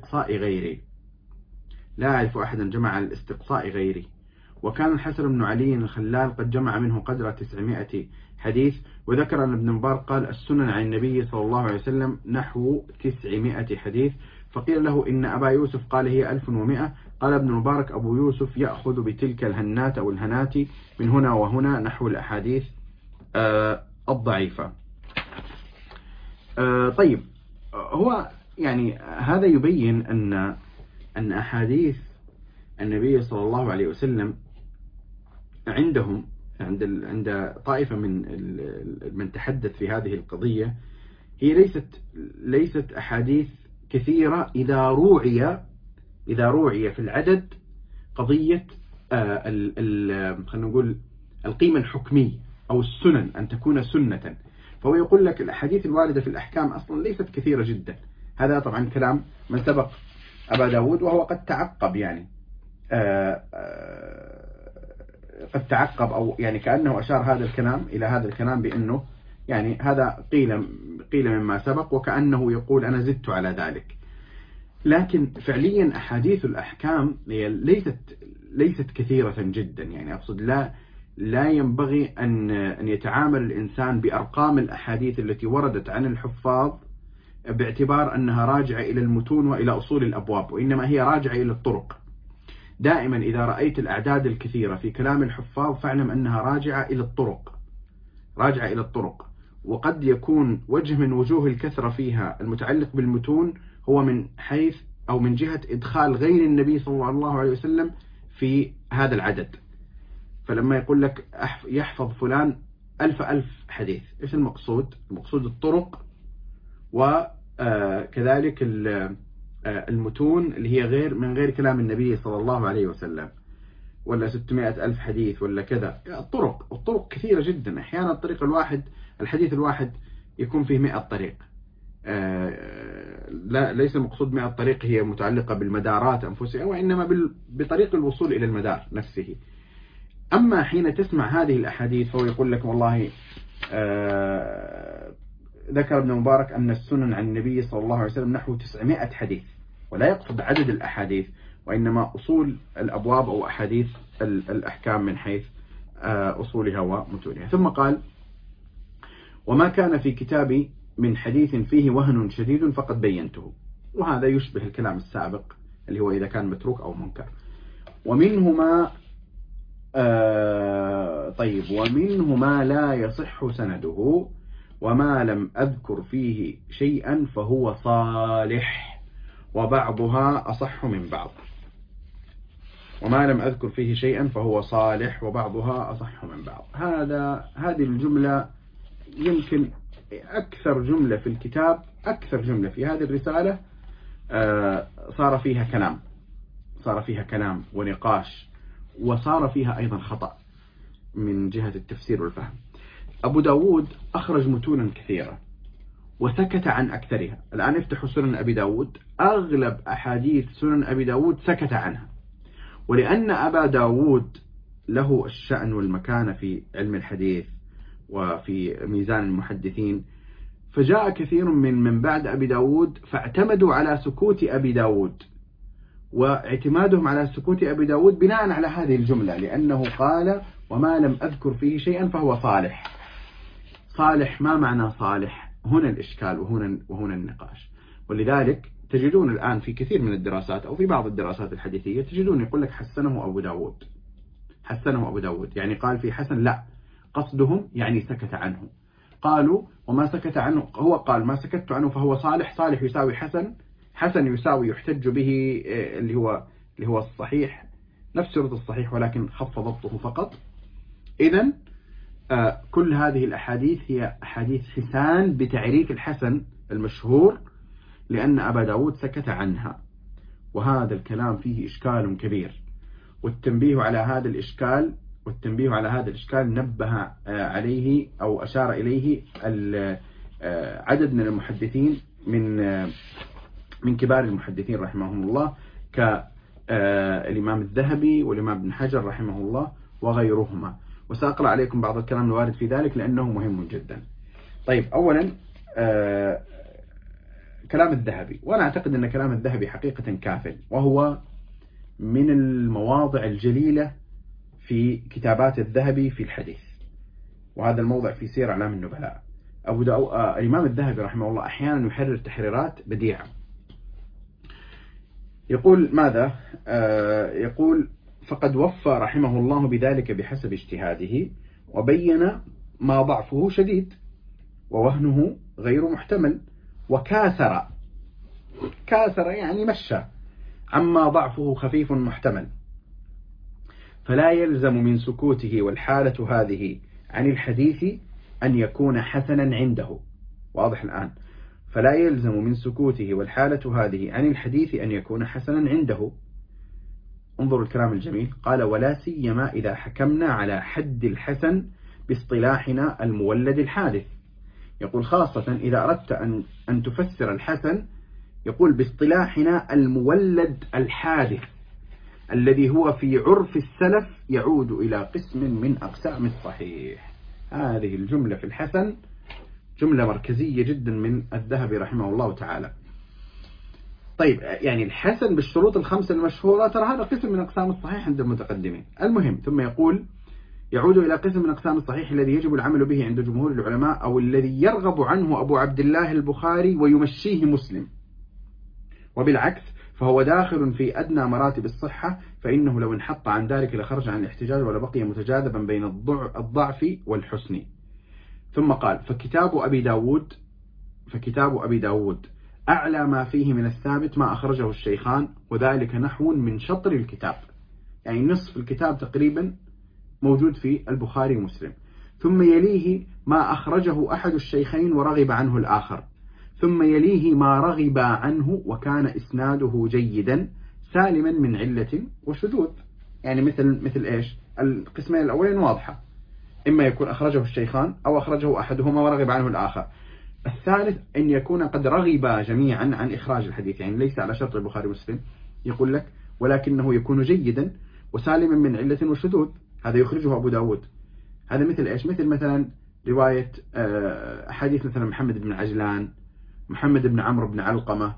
الاستقصاء غيري. وكان الحسن بن علي الخلال قد جمع منه قدر 900 حديث. وذكر أن ابن مبارك قال: السنن عن النبي صلى الله عليه وسلم نحو 900 حديث. فقيل له: إن أبا يوسف قال هي 1100. قال ابن مبارك: أبو يوسف يأخذ بتلك الهنات أو الهنات من هنا وهنا نحو الأحاديث الضعيفة. طيب، هو يعني هذا يبين أن أحاديث النبي صلى الله عليه وسلم عند طائفة من تحدث في هذه القضية هي ليست أحاديث كثيرة إذا روعي في العدد قضية خلينا نقول القيمة الحكمية أو السنن أن تكون سنة. فهو يقول لك الأحاديث الواردة في الأحكام أصلا ليست كثيرة جدا. هذا طبعا كلام من سبق أبا داود، وهو قد تعقب يعني قد تعقب أو يعني كأنه أشار إلى هذا الكلام بأنه يعني هذا قيل مما سبق، وكأنه يقول أنا زدت على ذلك. لكن فعليا أحاديث الأحكام ليست كثيرة جدا. يعني أقصد لا ينبغي أن يتعامل الإنسان بأرقام الأحاديث التي وردت عن الحفاظ باعتبار أنها راجعة إلى المتون وإلى أصول الأبواب، وإنما هي راجعة إلى الطرق. دائما إذا رأيت الأعداد الكثيرة في كلام الحفاظ فاعلم أنها راجعة إلى الطرق. وقد يكون وجه من وجوه الكثرة فيها المتعلق بالمتون هو من حيث أو من جهة إدخال غير النبي صلى الله عليه وسلم في هذا العدد. فلما يقول لك يحفظ فلان 1000 حديث، إيش المقصود؟ المقصود الطرق، وكذلك المتون اللي هي من غير كلام النبي صلى الله عليه وسلم، ولا 600,000 حديث ولا كذا. الطرق كثيرة جدا. أحيانا الحديث الواحد يكون فيه 100 طريق. لا، ليس المقصود 100 طريق هي متعلقة بالمدارات أنفسها، وإنما بطريق الوصول إلى المدار نفسه. أما حين تسمع هذه الأحاديث فهو يقول لك والله ذكر ابن مبارك أن السنن عن النبي صلى الله عليه وسلم نحو 900 حديث، ولا يقصد عدد الأحاديث وإنما أصول الأبواب أو أحاديث الأحكام من حيث أصولها ومتونها. ثم قال: وما كان في كتابي من حديث فيه وهن شديد فقد بينته. وهذا يشبه الكلام السابق اللي هو إذا كان متروك أو منكر. ومنهما ومنه ما لا يصح سنده وما لم أذكر فيه شيئا فهو صالح وبعضها أصح من بعض. وما لم أذكر فيه شيئا فهو صالح وبعضها أصح من بعض. هذه الجملة يمكن أكثر جملة في الكتاب، أكثر جملة في هذه الرسالة صار فيها كلام ونقاش، وصار فيها أيضا خطأ من جهة التفسير والفهم. أبو داود أخرج متونا كثيرة وسكت عن أكثرها. الآن افتحوا سنن أبي داود، أغلب أحاديث سنن أبي داود سكت عنها، ولأن أبا داود له الشأن والمكانة في علم الحديث وفي ميزان المحدثين، فجاء كثير من بعد أبي داود فاعتمدوا على سكوت أبي داود، واعتمادهم على سكوت أبي داود بناء على هذه الجملة، لأنه قال وما لم أذكر فيه شيئا فهو صالح. صالح، ما معنى صالح؟ هنا الإشكال وهنا النقاش. ولذلك تجدون الآن في كثير من الدراسات أو في بعض الدراسات الحديثية تجدون يقول لك حسنه أبو داود، يعني قال في حسن، لا، قصدهم يعني سكت عنه. قالوا وما سكت عنه، هو قال ما سكت عنه فهو صالح، صالح يساوي حسن، حسن يساوي يحتج به اللي هو الصحيح، نفس شروط الصحيح ولكن خف ضبطه فقط. إذن كل هذه الأحاديث هي أحاديث حسان بتعريف الحسن المشهور، لأن أبا داود سكت عنها. وهذا الكلام فيه إشكال كبير، والتنبيه على هذا الإشكال نبه عليه أو أشار إليه عدد من المحدثين من كبار المحدثين رحمهم الله، كالإمام الذهبي والإمام ابن حجر رحمه الله وغيرهما. وسأقرأ عليكم بعض الكلام الوارد في ذلك لأنه مهم جدا. طيب، أولا كلام الذهبي، وأنا أعتقد أن كلام الذهبي حقيقة كافٍ، وهو من المواضع الجليلة في كتابات الذهبي في الحديث، وهذا الموضع في سير أعلام النبلاء. الإمام الذهبي رحمه الله أحيانا يحرر تحريرات بديعة. يقول ماذا؟ يقول فقد وفى رحمه الله بذلك بحسب اجتهاده، وبين ما ضعفه شديد ووهنه غير محتمل، وكاثر يعني مشى عما ضعفه خفيف محتمل، فلا يلزم من سكوته والحالة هذه عن الحديث أن يكون حسنا عنده. واضح الآن؟ فلا يلزم من سكوته والحالة هذه عن الحديث أن يكون حسنا عنده. انظروا الكلام الجميل، قال ولا سيما إذا حكمنا على حد الحسن باصطلاحنا المولد الحادث. يقول خاصة إذا أردت أن تفسر الحسن، يقول باصطلاحنا المولد الحادث الذي هو في عرف السلف يعود إلى قسم من أقسام الصحيح. هذه الجملة في الحسن جملة مركزية جدا من الذهبي رحمه الله تعالى. طيب، يعني الحسن بالشروط الخمسة المشهورة، ترى هذا قسم من أقسام الصحيح عند المتقدمين. المهم، ثم يقول يعود إلى قسم من أقسام الصحيح الذي يجب العمل به عند جمهور العلماء، أو الذي يرغب عنه أبو عبد الله البخاري ويمشيه مسلم، وبالعكس فهو داخل في أدنى مراتب الصحة، فإنه لو انحط عن ذلك لخرج عن الاحتجاج ولبقي متجاذبا بين الضعف والحسن. ثم قال فكتاب أبي داود أعلى ما فيه من الثابت ما أخرجه الشيخان، وذلك نحو من شطر الكتاب، يعني نصف الكتاب تقريبا موجود في البخاري ومسلم. ثم يليه ما أخرجه أحد الشيخين ورغب عنه الآخر، ثم يليه ما رغب عنه وكان إسناده جيدا سالما من علة وشذوذ. يعني مثل إيش؟ القسمين الأولين واضحة، إما يكون أخرجه الشيخان أو أخرجه أحدهما ورغب عنه الآخر. الثالث أن يكون قد رغبا جميعا عن إخراج الحديث، يعني ليس على شرط البخاري ومسلم، يقول لك ولكنه يكون جيدا وسالما من علة وشذوذ، هذا يخرجه أبو داود. هذا مثل إيش؟ مثلا رواية حديث مثلا محمد بن عجلان، محمد بن عمرو بن علقمة،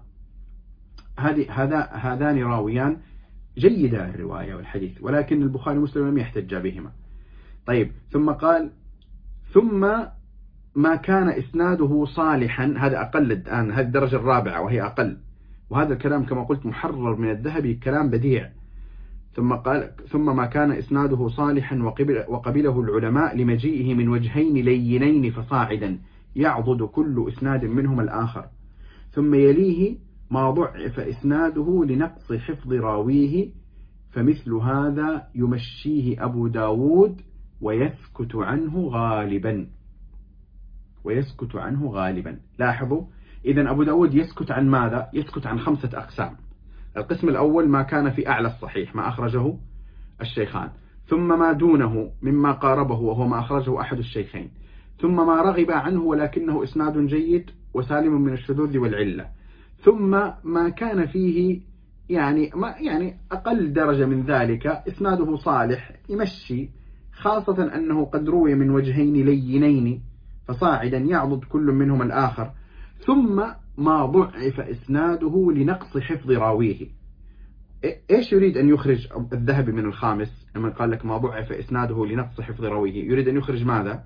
هذان راويان جيدا الرواية والحديث، ولكن البخاري ومسلم لم يحتج بهما. طيب، ثم قال ثم ما كان إسناده صالحا، هذا أقل الآن، هذه الدرجة الرابعة وهي أقل، وهذا الكلام كما قلت محرر من الذهبي، كلام بديع. ثم قال ثم ما كان إسناده صالحا وقبله العلماء لمجيئه من وجهين لينين فصاعدا، يعضد كل إسناد منهما الآخر، ثم يليه ما ضعف إسناده لنقص حفظ راويه، فمثل هذا يمشيه أبو داود ويسكت عنه غالبا. ويسكت عنه غالبا. لاحظوا، إذن أبو داود يسكت عن ماذا؟ يسكت عن 5 أقسام. القسم الأول ما كان في أعلى الصحيح، ما أخرجه الشيخان، ثم ما دونه مما قاربه وهو ما أخرجه أحد الشيخين، ثم ما رغب عنه ولكنه إسناد جيد وسالم من الشذوذ والعلة، ثم ما كان فيه يعني أقل درجة من ذلك إسناده صالح يمشي، خاصة أنه قد روي من وجهين لينين فصاعدا يعضد كل منهما الآخر، ثم ما ضعف إسناده لنقص حفظ راويه. إيش يريد أن يخرج الذهبي من الخامس لما قال لك ما ضعف إسناده لنقص حفظ راويه؟ يريد أن يخرج ماذا؟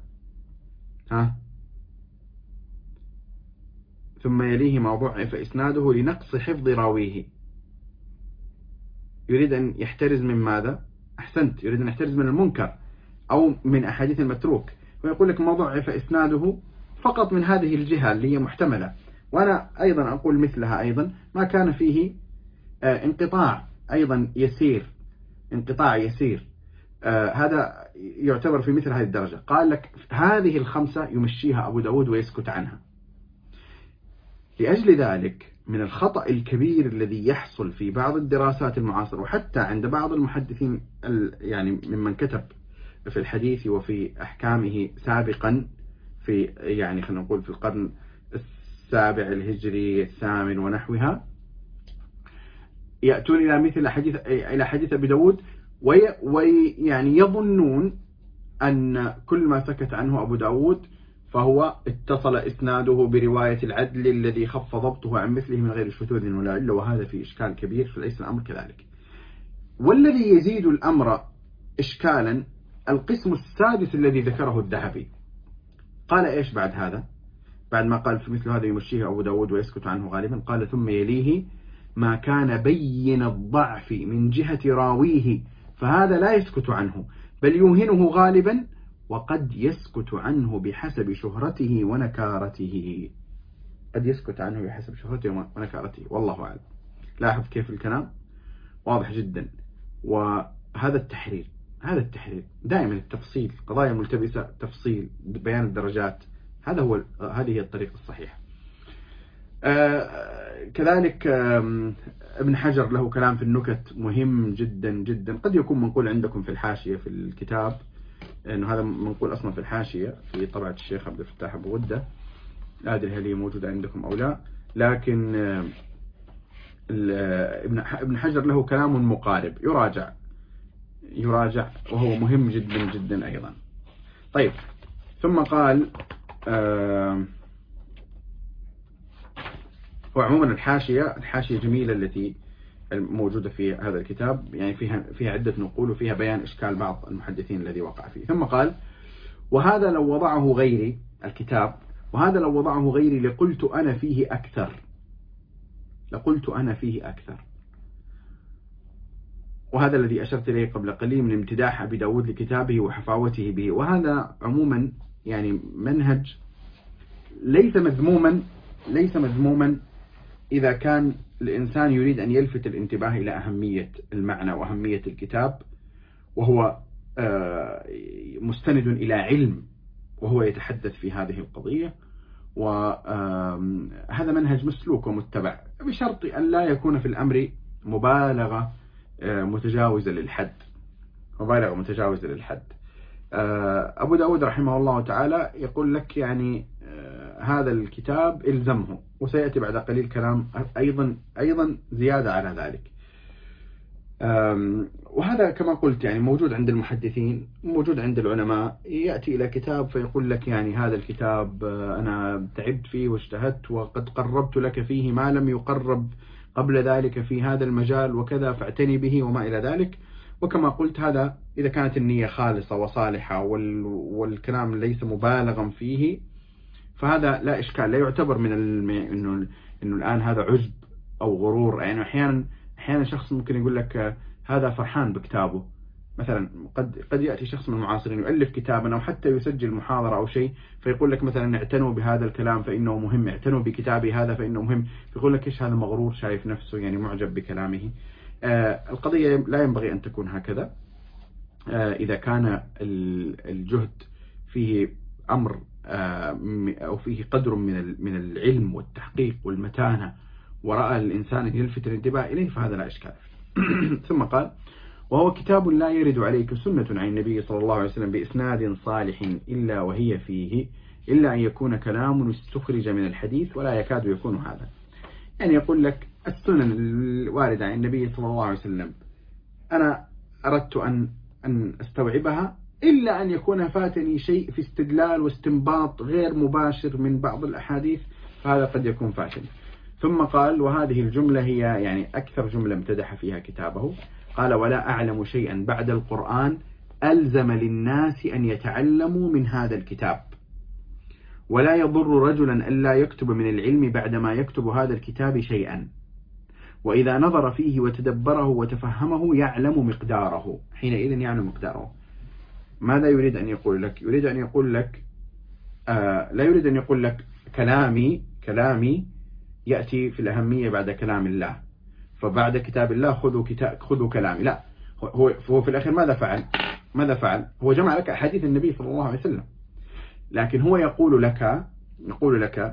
ثم يليه ما ضعف إسناده لنقص حفظ راويه. يريد أن يحترز من ماذا؟ أحسنت، يريد أن يحترز من المنكر أو من أحاديث المتروك، ويقول لك ما ضعف إسناده فقط من هذه الجهة اللي هي محتملة. وأنا أيضا أقول مثلها، أيضا ما كان فيه انقطاع أيضا يسير، انقطاع يسير، هذا يعتبر في مثل هذه الدرجة. قال لك هذه ال5 يمشيها أبو داود ويسكت عنها. لأجل ذلك من الخطأ الكبير الذي يحصل في بعض الدراسات المعاصرة وحتى عند بعض المحدثين يعني ممن كتب في الحديث وفي أحكامه سابقا، في يعني خلينا نقول في القرن السابع الهجري الثامن ونحوها، يأتون إلى حديث أبي داود ويعني يظنون أن كل ما سكت عنه أبو داود فهو اتصل إسناده برواية العدل الذي خف ضبطه عن مثله من غير شذوذ ولا علة، وهذا في إشكال كبير، فليس الأمر كذلك. والذي يزيد الأمر إشكالا القسم السادس الذي ذكره الذهبي. قال إيش بعد هذا؟ بعد ما قال في مثل هذا يمشيه أبو داود ويسكت عنه غالبا، قال ثم يليه ما كان بين الضعف من جهة راويه، فهذا لا يسكت عنه بل يوهنه غالبا، وقد يسكت عنه بحسب شهرته ونكارته. قد يسكت عنه بحسب شهرته ونكارته، والله أعلم. لاحظ كيف الكلام واضح جدا. وهذا التحرير، هذا التحرير دائما التفصيل، قضايا ملتبسة تفصيل، بيان الدرجات، هذه هي الطريقة الصحيحة. كذلك ابن حجر له كلام في النكت مهم جدا جدا، قد يكون منقول عندكم في الحاشية في الكتاب، انه هذا منقول اصلا في الحاشية في طبعة الشيخ عبد الفتاح ابو غدة، لا ادري هل هي موجودة عندكم او لا، لكن ابن حجر له كلام مقارب يراجع وهو مهم جدا جدا ايضا. طيب، ثم قال وعموما الحاشية جميلة التي موجودة في هذا الكتاب، يعني فيها عدة نقول وفيها بيان إشكال بعض المحدثين الذي وقع فيه. ثم قال وهذا لو وضعه غيري الكتاب، وهذا لو وضعه غيري لقلت أنا فيه أكثر. وهذا الذي أشرت إليه قبل قليل من امتداح أبي داود لكتابه وحفاوته به. وهذا عموما يعني منهج ليس مذموما إذا كان الإنسان يريد أن يلفت الانتباه إلى أهمية المعنى وأهمية الكتاب، وهو مستند إلى علم وهو يتحدث في هذه القضية. وهذا منهج مسلوك ومتبع بشرط أن لا يكون في الأمر مبالغة متجاوزة للحد. أبو داود رحمه الله تعالى يقول لك يعني هذا الكتاب إلزمه، وسيأتي بعد قليل كلام أيضا زيادة على ذلك. وهذا كما قلت يعني موجود عند المحدثين، موجود عند العلماء، يأتي إلى كتاب فيقول لك يعني هذا الكتاب أنا تعبت فيه واجتهدت وقد قربت لك فيه ما لم يقرب قبل ذلك في هذا المجال وكذا، فاعتني به وما إلى ذلك. وكما قلت هذا إذا كانت النية خالصة وصالحة والكلام ليس مبالغا فيه فهذا لا إشكال، لا يعتبر من إنه الآن هذا عجب أو غرور. يعني أحيانا شخص ممكن يقول لك هذا فرحان بكتابه، مثلا قد يأتي شخص من المعاصرين يؤلف كتابا أو حتى يسجل محاضرة أو شيء، فيقول لك مثلا اعتنوا بهذا الكلام فإنه مهم، اعتنوا بكتابي هذا فإنه مهم، فيقول لك إيش هذا مغرور شايف نفسه يعني معجب بكلامه. القضية لا ينبغي أن تكون هكذا. إذا كان الجهد فيه أمر أو فيه قدر من العلم والتحقيق والمتانة، ورأى الإنسان يلفت الانتباه إليه، فهذا لا إشكال فيه. ثم قال: وهو كتاب لا يرد عليك سنة عن النبي صلى الله عليه وسلم بإسناد صالح إلا وهي فيه، إلا أن يكون كلام استخرج من الحديث ولا يكاد يكون هذا. يعني يقول لك السنن الواردة عن النبي صلى الله عليه وسلم أنا أردت أن أستوعبها، إلا أن يكون فاتني شيء في استدلال واستنباط غير مباشر من بعض الأحاديث، فهذا قد يكون فاشل. ثم قال: وهذه الجملة هي يعني أكثر جملة امتدح فيها كتابه. قال: ولا أعلم شيئا بعد القرآن ألزم للناس أن يتعلموا من هذا الكتاب، ولا يضر رجلا ألا يكتب من العلم بعدما يكتب هذا الكتاب شيئا، وإذا نظر فيه وتدبره وتفهمه يعلم مقداره، حينئذ يعلم مقداره. ماذا يريد أن يقول لك؟ يريد أن يقول لك لا يريد أن يقول لك كلامي يأتي في الأهمية بعد كلام الله، فبعد كتاب الله خذوا كلامي. لا، هو في الأخير ماذا فعل؟ هو جمع لك أحاديث النبي صلى الله عليه وسلم، لكن هو يقول لك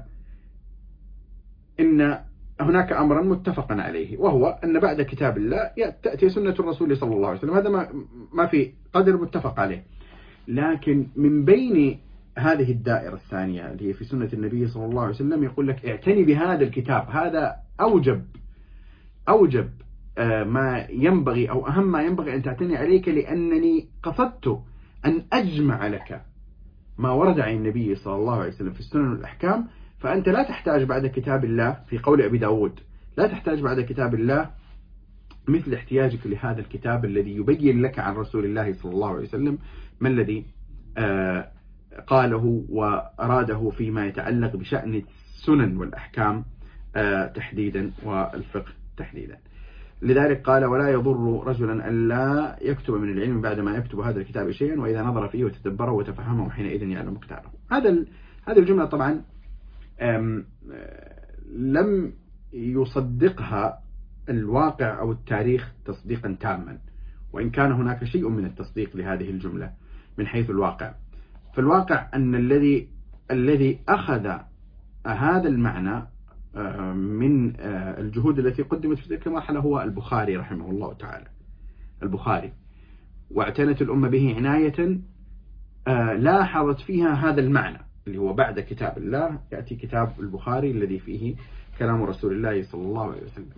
إن هناك أمرا متفقا عليه، وهو أن بعد كتاب الله تأتي سنة الرسول صلى الله عليه وسلم. هذا ما في قدر متفق عليه. لكن من بين هذه الدائرة الثانية اللي هي في سنة النبي صلى الله عليه وسلم يقول لك اعتني بهذا الكتاب، هذا أوجب ما ينبغي أو أهم ما ينبغي أن تعتني عليك، لأنني قصدت أن أجمع لك ما ورد عن النبي صلى الله عليه وسلم في السنن والأحكام. فأنت لا تحتاج بعد كتاب الله، في قول أبي داود، لا تحتاج بعد كتاب الله مثل احتياجك لهذا الكتاب الذي يبين لك عن رسول الله صلى الله عليه وسلم ما الذي قاله وأراده فيما يتعلق بشأن السنن والأحكام تحديدا والفقه تحديدا. لذلك قال: ولا يضر رجلا أن لا يكتب من العلم بعدما يكتب هذا الكتاب شيئا، وإذا نظر فيه وتدبره وتفهمه حينئذ يعلم مقداره. هذه الجملة طبعا لم يصدقها الواقع أو التاريخ تصديقا تاما، وإن كان هناك شيء من التصديق لهذه الجملة من حيث الواقع. فالواقع أن الذي أخذ هذا المعنى من الجهود التي قدمت في تلك المرحلة هو البخاري رحمه الله تعالى. البخاري، واعتنت الأمة به عناية لاحظت فيها هذا المعنى اللي هو بعد كتاب الله يأتي كتاب البخاري الذي فيه كلام رسول الله صلى الله عليه وسلم.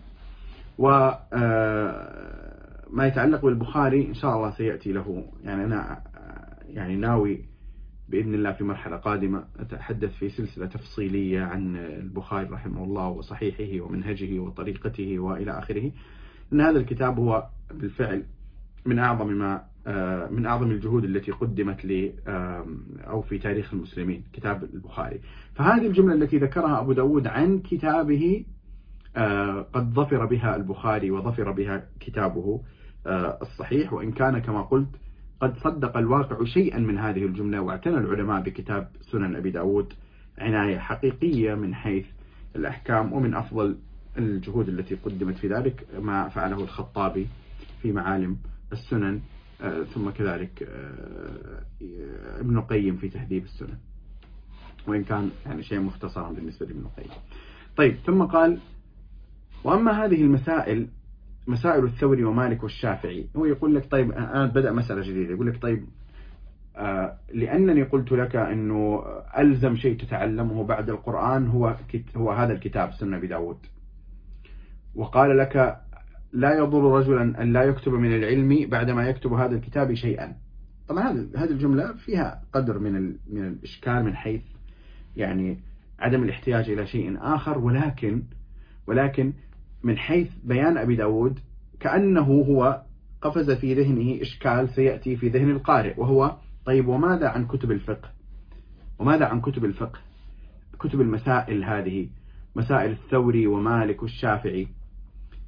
وما يتعلق بالبخاري إن شاء الله سيأتي له، يعني أنا ناوي بإذن الله في مرحلة قادمة أتحدث في سلسلة تفصيلية عن البخاري رحمه الله وصحيحه ومنهجه وطريقته وإلى آخره. إن هذا الكتاب هو بالفعل من أعظم الجهود التي قدمت أو في تاريخ المسلمين، كتاب البخاري. فهذه الجملة التي ذكرها أبو داود عن كتابه قد ظفر بها البخاري وظفر بها كتابه الصحيح، وإن كان كما قلت قد صدق الواقع شيئا من هذه الجملة، واعتنى العلماء بكتاب سنن أبي داود عناية حقيقية من حيث الأحكام. ومن أفضل الجهود التي قدمت في ذلك ما فعله الخطابي في معالم السنن، ثم كذلك ابن القيم في تهذيب السنن، وإن كان يعني شيء مختصرا بالنسبة لابن القيم. طيب، ثم قال: وأما هذه مسائل الثوري ومالك والشافعي. هو يقول لك طيب أنا بدأ مسألة جديدة، يقول لك طيب لأنني قلت لك أنه ألزم شيء تتعلمه بعد القرآن هو هذا الكتاب سنة أبي داود، وقال لك لا يضر رجلا أن لا يكتب من العلم بعدما يكتب هذا الكتاب شيئا. طبعا هذه الجملة فيها قدر من الإشكال من حيث يعني عدم الاحتياج إلى شيء آخر، ولكن من حيث بيان أبي داود كأنه هو قفز في ذهنه إشكال سيأتي في ذهن القارئ، وهو طيب وماذا عن كتب الفقه؟ وماذا عن كتب الفقه؟ كتب المسائل هذه، مسائل الثوري ومالك والشافعي.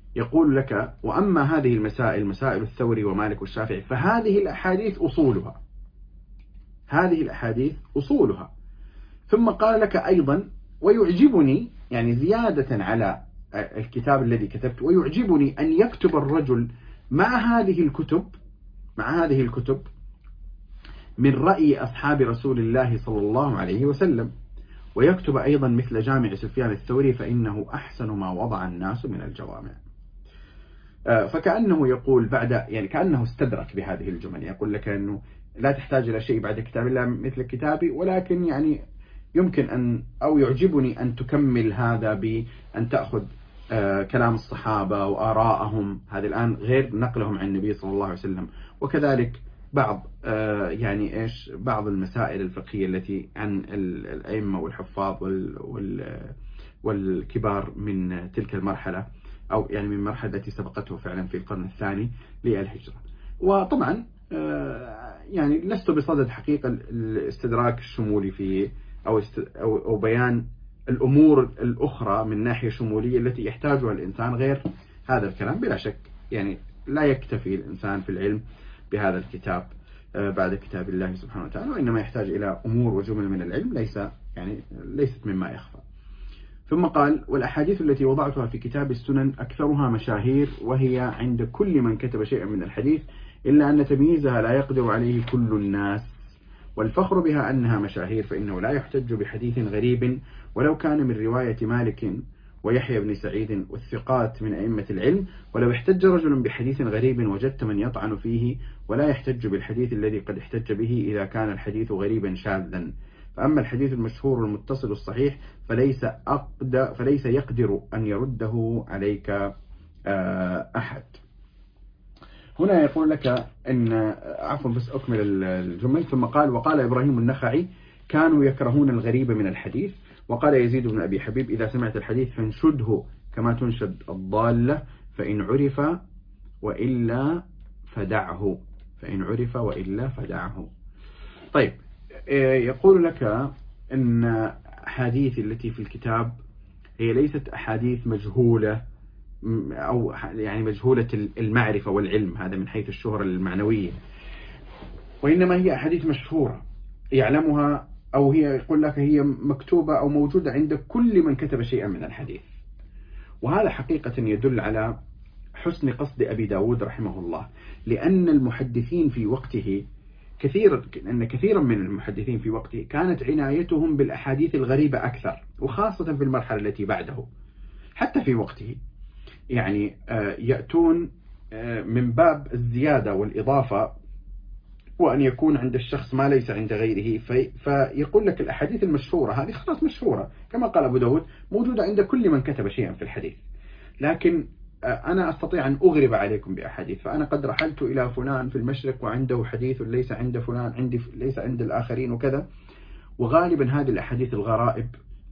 يقول لك: وأما هذه المسائل، مسائل الثوري ومالك والشافعي، فهذه الأحاديث أصولها، هذه الأحاديث أصولها. ثم قال لك أيضا: ويعجبني، يعني زيادة على الكتاب الذي كتبت، ويعجبني أن يكتب الرجل مع هذه الكتب من رأي أصحاب رسول الله صلى الله عليه وسلم، ويكتب أيضا مثل جامع سفيان الثوري، فإنه أحسن ما وضع الناس من الجوامع. فكأنه يقول بعد، يعني كأنه استدرك بهذه الجمل، يقول لك أنه لا تحتاج إلى شيء بعد كتاب الله مثل كتابي، ولكن يعني يمكن أن، أو يعجبني أن تكمل هذا بأن تأخذ كلام الصحابة وآراءهم، هذه الآن غير نقلهم عن النبي صلى الله عليه وسلم، وكذلك بعض يعني إيش، بعض المسائل الفقهية التي عن الأئمة والحفاظ والكبار من تلك المرحلة، أو يعني من المرحلة التي سبقته فعلا في القرن الثاني للهجرة. وطبعا يعني لست بصدد حقيقة الاستدراك الشمولي فيه، أو بيان الأمور الأخرى من ناحية شمولية التي يحتاجها الإنسان غير هذا الكلام. بلا شك يعني لا يكتفي الإنسان في العلم بهذا الكتاب بعد كتاب الله سبحانه وتعالى، وإنما يحتاج إلى أمور وجمل من العلم ليست مما يخفى. ثم قال: والأحاديث التي وضعتها في كتاب السنن أكثرها مشاهير، وهي عند كل من كتب شيئا من الحديث، إلا أن تمييزها لا يقدر عليه كل الناس، والفخر بها أنها مشاهير، فإنه لا يحتج بحديث غريب ولو كان من رواية مالك ويحيى بن سعيد والثقات من أئمة العلم. ولو احتج رجل بحديث غريب وجدت من يطعن فيه، ولا يحتج بالحديث الذي قد احتج به إذا كان الحديث غريبا شاذا. فأما الحديث المشهور المتصل الصحيح فليس يقدر أن يرده عليك أحد. هنا يقول لك إن، عفوا بس أكمل الجمل. ثم قال: وقال إبراهيم النخعي: كانوا يكرهون الغريب من الحديث. وقال يزيد بن أبي حبيب: إذا سمعت الحديث فانشده كما تنشد الضالة، فإن عرف وإلا فدعه، فإن عرف وإلا فدعه. طيب، يقول لك أن أحاديث التي في الكتاب هي ليست أحاديث مجهولة، أو يعني مجهولة المعرفة والعلم، هذا من حيث الشهرة المعنوية، وإنما هي أحاديث مشهورة يعلمها، أو هي يقول لك هي مكتوبة أو موجودة عند كل من كتب شيئا من الحديث. وهذا حقيقة يدل على حسن قصد أبي داود رحمه الله، لأن المحدثين في وقته كثيرا من المحدثين في وقته كانت عنايتهم بالأحاديث الغريبة أكثر، وخاصة في المرحلة التي بعده. حتى في وقته يعني يأتون من باب الزيادة والإضافة، وأن يكون عند الشخص ما ليس عند غيره، فيقول لك الأحاديث المشهورة هذه خلاص مشهورة، كما قال أبو داود موجودة عند كل من كتب شيئا في الحديث. لكن أنا أستطيع أن أغرب عليكم بأحاديث، فأنا قد رحلت إلى فلان في المشرق وعنده حديث ليس عند فلان، عندي ليس عند الآخرين وكذا. وغالبا هذه الأحاديث الغرائب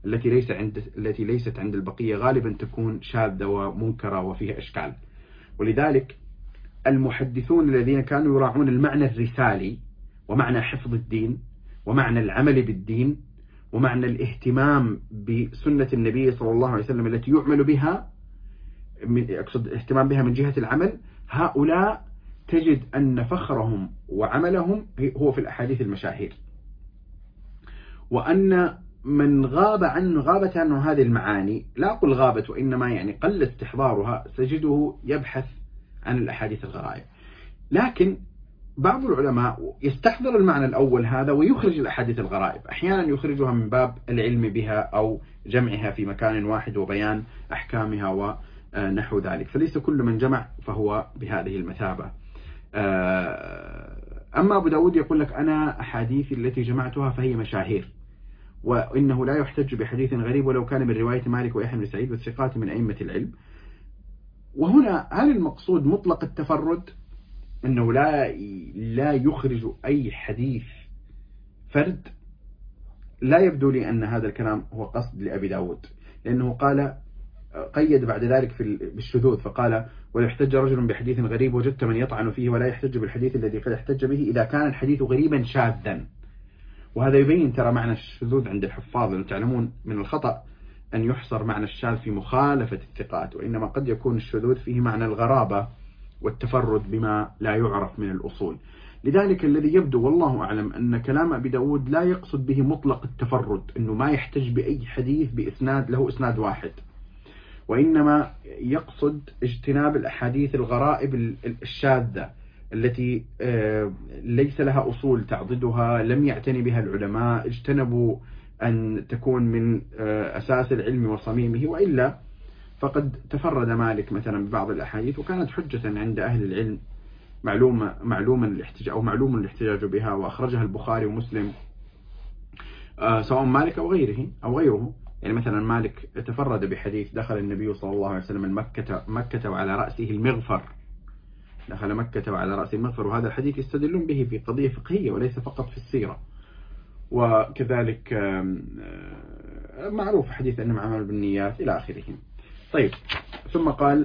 التي ليست عند البقية غالبا تكون شاذة ومنكرة وفيها إشكال. ولذلك المحدثون الذين كانوا يراعون المعنى الرسالي، ومعنى حفظ الدين، ومعنى العمل بالدين، ومعنى الاهتمام بسنة النبي صلى الله عليه وسلم التي يعمل بها، أقصد اهتمام بها من جهة العمل، هؤلاء تجد أن فخرهم وعملهم هو في الأحاديث المشاهير، وأن من غابت عنه هذه المعاني، لا أقول غابت وإنما يعني قل استحضارها، تجده يبحث عن الأحاديث الغرائب. لكن بعض العلماء يستحضر المعنى الأول هذا ويخرج الأحاديث الغرائب، أحيانا يخرجها من باب العلم بها أو جمعها في مكان واحد وبيان أحكامها ونحو ذلك. فليس كل من جمع فهو بهذه المثابة. أما أبو داود يقول لك: أنا أحاديث التي جمعتها فهي مشاهير، وإنه لا يحتج بحديث غريب ولو كان من رواية مالك ويحيى بن سعيد والثقات من أئمة العلم. وهنا هل المقصود مطلق التفرد، أنه لا يخرج أي حديث فرد؟ لا يبدو لي أن هذا الكلام هو قصد لأبي داود، لأنه قيد بعد ذلك بالشذوذ فقال: ولو احتج رجل بحديث غريب وجدت من يطعن فيه، ولا يحتج بالحديث الذي قد احتج به إذا كان الحديث غريبا شاذا. وهذا يبين ترى معنى الشذوذ عند الحفاظ، لأنه تعلمون من الخطأ أن يحصر معنى الشاذ في مخالفة الثقات، وإنما قد يكون الشذوذ فيه معنى الغرابة والتفرد بما لا يعرف من الأصول. لذلك الذي يبدو والله أعلم أن كلام أبي داود لا يقصد به مطلق التفرد، أنه ما يحتج بأي حديث بإسناد له إسناد واحد، وإنما يقصد اجتناب الأحاديث الغرائب الشاذة التي ليس لها أصول تعضدها، لم يعتني بها العلماء، اجتنبوا أن تكون من أساس العلم وصميمه، وإلا فقد تفرد مالك مثلا ببعض الأحاديث وكانت حجة عند أهل العلم معلوم الاحتجاج بها، وأخرجها البخاري ومسلم سواء مالك أو غيره. يعني مثلا مالك تفرد بحديث دخل النبي صلى الله عليه وسلم مكة وعلى رأسه المغفر، دخل مكة وعلى رأسه المغفر، وهذا الحديث يستدلون به في قضية فقهية وليس فقط في السيرة. وكذلك معروف حديث أنما عمل بالنيات إلى آخره. طيب، ثم قال: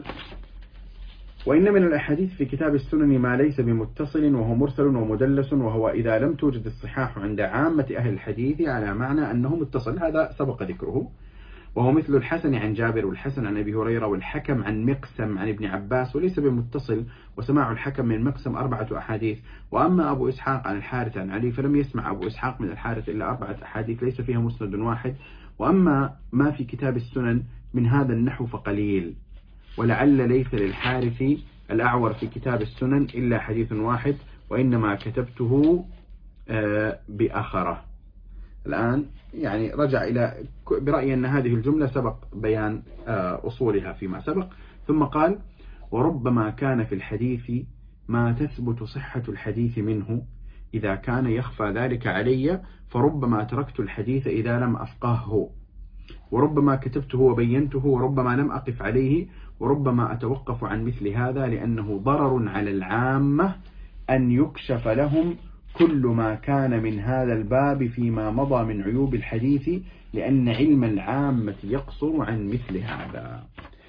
وإن من الأحاديث في كتاب السنن ما ليس بمتصل وهو مرسل ومدلس، وهو إذا لم توجد الصحاح عند عامة أهل الحديث على معنى أنه متصل، هذا سبق ذكره، وهو مثل الحسن عن جابر، والحسن عن أبي هريرة، والحكم عن مقسم عن ابن عباس، وليس بمتصل، وسماع الحكم من مقسم 4 أحاديث. وأما أبو إسحاق عن الحارث عن علي فلم يسمع أبو إسحاق من الحارث إلا 4 أحاديث ليس فيها مسند واحد. وأما ما في كتاب السنن من هذا النحو فقليل، ولعل ليس للحارث الأعور في كتاب السنن إلا حديث واحد، وإنما كتبته بأخره. الآن يعني رجع إلى برأيي أن هذه الجملة سبق بيان أصولها فيما سبق. ثم قال: وربما كان في الحديث ما تثبت صحة الحديث منه إذا كان يخفى ذلك علي، فربما تركت الحديث إذا لم أفقهه، وربما كتبته وبينته، وربما لم أقف عليه، وربما أتوقف عن مثل هذا لأنه ضرر على العامة أن يكشف لهم كل ما كان من هذا الباب فيما مضى من عيوب الحديث، لأن علم العامة يقصر عن مثل هذا.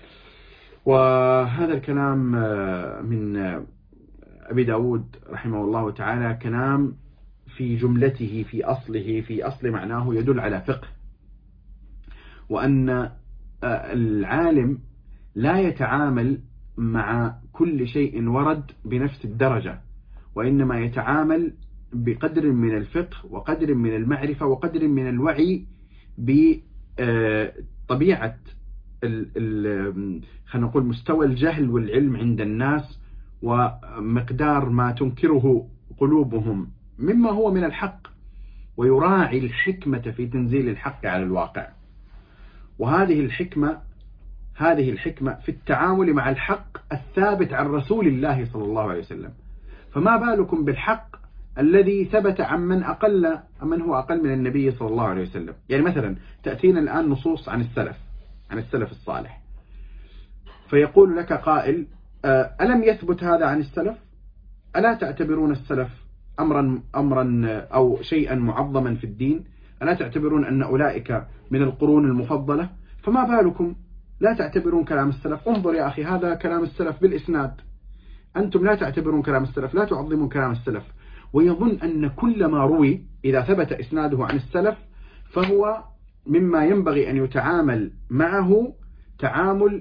وهذا الكلام من أبي داود رحمه الله تعالى كلام في جملته في أصل معناه يدل على فقه، وأن العالم لا يتعامل مع كل شيء ورد بنفس الدرجة، وإنما يتعامل بقدر من الفقه وقدر من المعرفة وقدر من الوعي بطبيعة خلينا نقول مستوى الجهل والعلم عند الناس، ومقدار ما تنكره قلوبهم مما هو من الحق، ويراعي الحكمة في تنزيل الحق على الواقع. وهذه الحكمة في التعامل مع الحق الثابت عن رسول الله صلى الله عليه وسلم، فما بالكم بالحق الذي ثبت عن من هو أقل من النبي صلى الله عليه وسلم. يعني مثلا تأتينا الآن نصوص عن السلف الصالح، فيقول لك قائل: ألم يثبت هذا عن السلف؟ ألا تعتبرون السلف أمرا أو شيئا معظما في الدين؟ ألا تعتبرون أن أولئك من القرون المفضلة؟ فما بالكم لا تعتبرون كلام السلف؟ انظر يا أخي، هذا كلام السلف بالإسناد، أنتم لا تعتبرون كلام السلف، لا تعظمون كلام السلف. ويظن أن كل ما روي إذا ثبت إسناده عن السلف فهو مما ينبغي أن يتعامل معه تعامل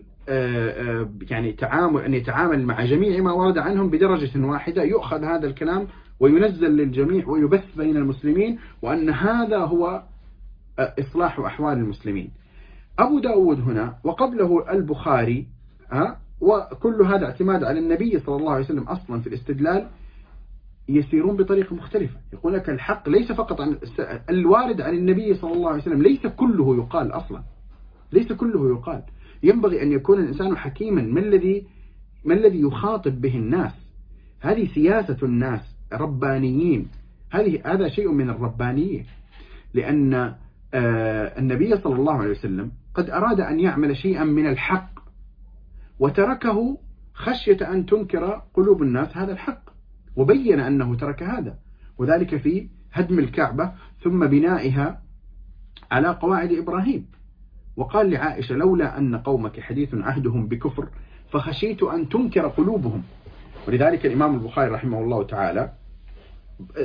أن يتعامل مع جميع ما ورد عنهم بدرجة واحدة، يؤخذ هذا الكلام وينزل للجميع ويبث بين المسلمين، وأن هذا هو إصلاح أحوال المسلمين. أبو داود هنا وقبله البخاري وكل هذا اعتماد على النبي صلى الله عليه وسلم أصلا في الاستدلال، يسيرون بطريقة مختلفة. يقول لك الحق ليس فقط عن الوارد عن النبي صلى الله عليه وسلم، ليس كله يقال أصلا، ليس كله يقال. ينبغي أن يكون الإنسان حكيما. ما الذي يخاطب به الناس؟ هذه سياسة الناس ربانيين، هذا شيء من الربانية، لأن النبي صلى الله عليه وسلم قد أراد أن يعمل شيئا من الحق وتركه خشية أن تنكر قلوب الناس هذا الحق، وبين أنه ترك هذا، وذلك في هدم الكعبة ثم بنائها على قواعد إبراهيم. وقال لعائشة: لولا أن قومك حديث عهدهم بكفر فخشيت أن تنكر قلوبهم. ولذلك الإمام البخاري رحمه الله تعالى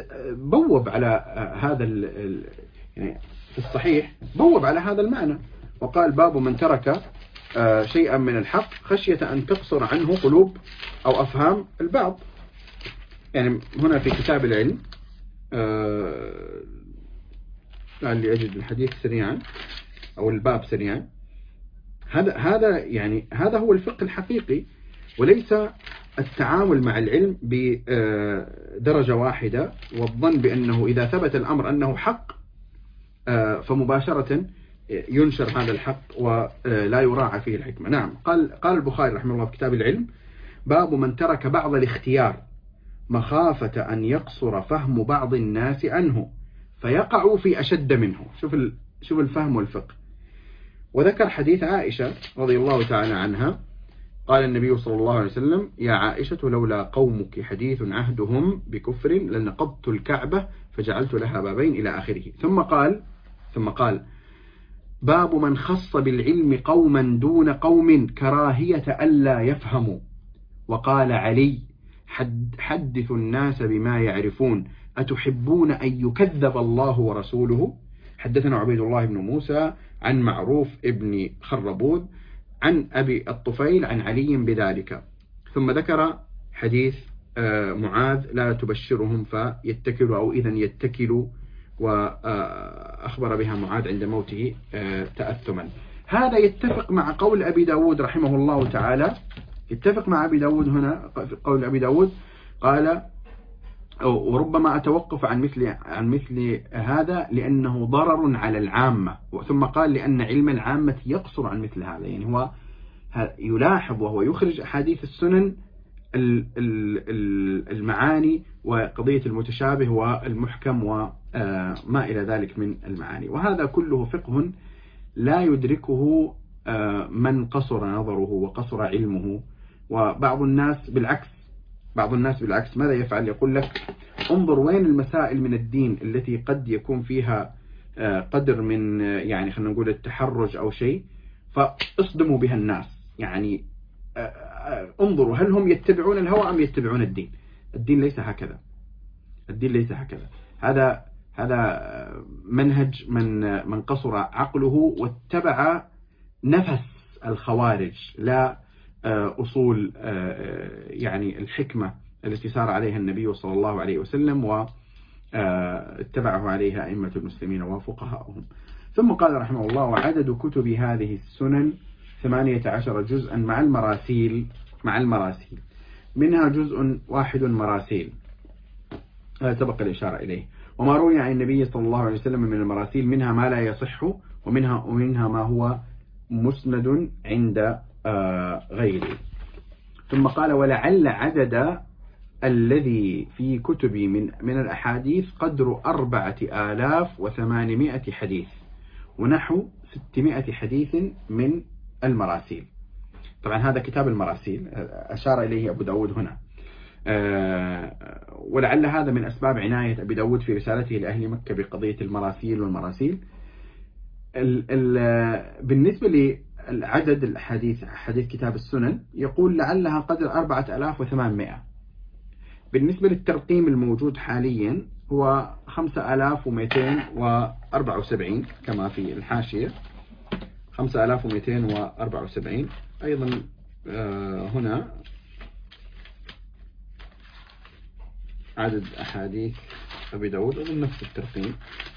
بوب على هذا يعني في الصحيح بوب على هذا المعنى، وقال باب من ترك شيئا من الحق خشية أن تقصر عنه قلوب أو أفهام البعض. يعني هنا في كتاب العلم لعلي أجد الحديث سريعا أو الباب سريعا. هذا هو الفقه الحقيقي، وليس التعامل مع العلم بدرجة واحدة والظن بأنه إذا ثبت الأمر أنه حق فمباشرة ينشر هذا الحق ولا يراعى فيه الحكمة. نعم، قال البخاري رحمه الله في كتاب العلم باب من ترك بعض الاختيار مخافة أن يقصر فهم بعض الناس عنه فيقعوا في أشد منه. شوف الفهم والفقه. وذكر حديث عائشة رضي الله تعالى عنها قال النبي صلى الله عليه وسلم يا عائشة لولا قومك حديث عهدهم بكفر لنقضت الكعبة فجعلت لها بابين إلى آخره. ثم قال باب من خص بالعلم قوما دون قوم كراهية ألا يفهموا. وقال علي حدثوا الناس بما يعرفون أتحبون أن يكذب الله ورسوله. حدثنا عبيد الله بن موسى عن معروف ابن خربود عن أبي الطفيل عن علي بذلك. ثم ذكر حديث معاذ لا تبشرهم فيتكلوا أو إذن يتكلوا، وأخبر بها معاذ عند موته تأثما. هذا يتفق مع قول أبي داود رحمه الله تعالى. يتفق مع أبي داود هنا في قول أبي داود قال وربما أتوقف عن مثل هذا لأنه ضرر على العامة. ثم قال لأن علم العامة يقصر عن مثل هذا. يعني هو يلاحظ وهو يخرج أحاديث السنن المعاني وقضية المتشابه والمحكم وما إلى ذلك من المعاني. وهذا كله فقه لا يدركه من قصر نظره وقصر علمه. وبعض الناس بالعكس ماذا يفعل؟ يقول لك انظر وين المسائل من الدين التي قد يكون فيها قدر من يعني خلينا نقول التحرج أو شيء فاصدموا بها الناس. يعني انظروا هل هم يتبعون الهوى أم يتبعون الدين. الدين ليس هكذا. هذا منهج من قصر عقله واتبع نفس الخوارج لا أصول يعني الحكمة التي سار عليها النبي صلى الله عليه وسلم واتبعه عليها أئمة المسلمين وفقهاؤهم. ثم قال رحمه الله وعدد كتب هذه السنن 18 جزءا مع المراسيل منها جزء واحد مراسيل سبق الإشارة إليه. وما روي عن النبي صلى الله عليه وسلم من المراسيل منها ما لا يصح ومنها ما هو مسند عند غيره. ثم قال ولعل عدد الذي في كتبي من الأحاديث قدر 4800 حديث ونحو 600 حديث من المراسيل. طبعا هذا كتاب المراسيل أشار إليه أبو داود هنا. ولعل هذا من أسباب عناية أبي داود في رسالته لأهل مكة بقضية المراسيل والمراسيل. بالنسبة لعدد الحديث حديث كتاب السنن يقول لعلها قدر 4800. بالنسبة للترقيم الموجود حاليا هو 5274 كما في الحاشية 5274. أيضا هنا عدد أحاديث أبي داود أظن نفس الترقيم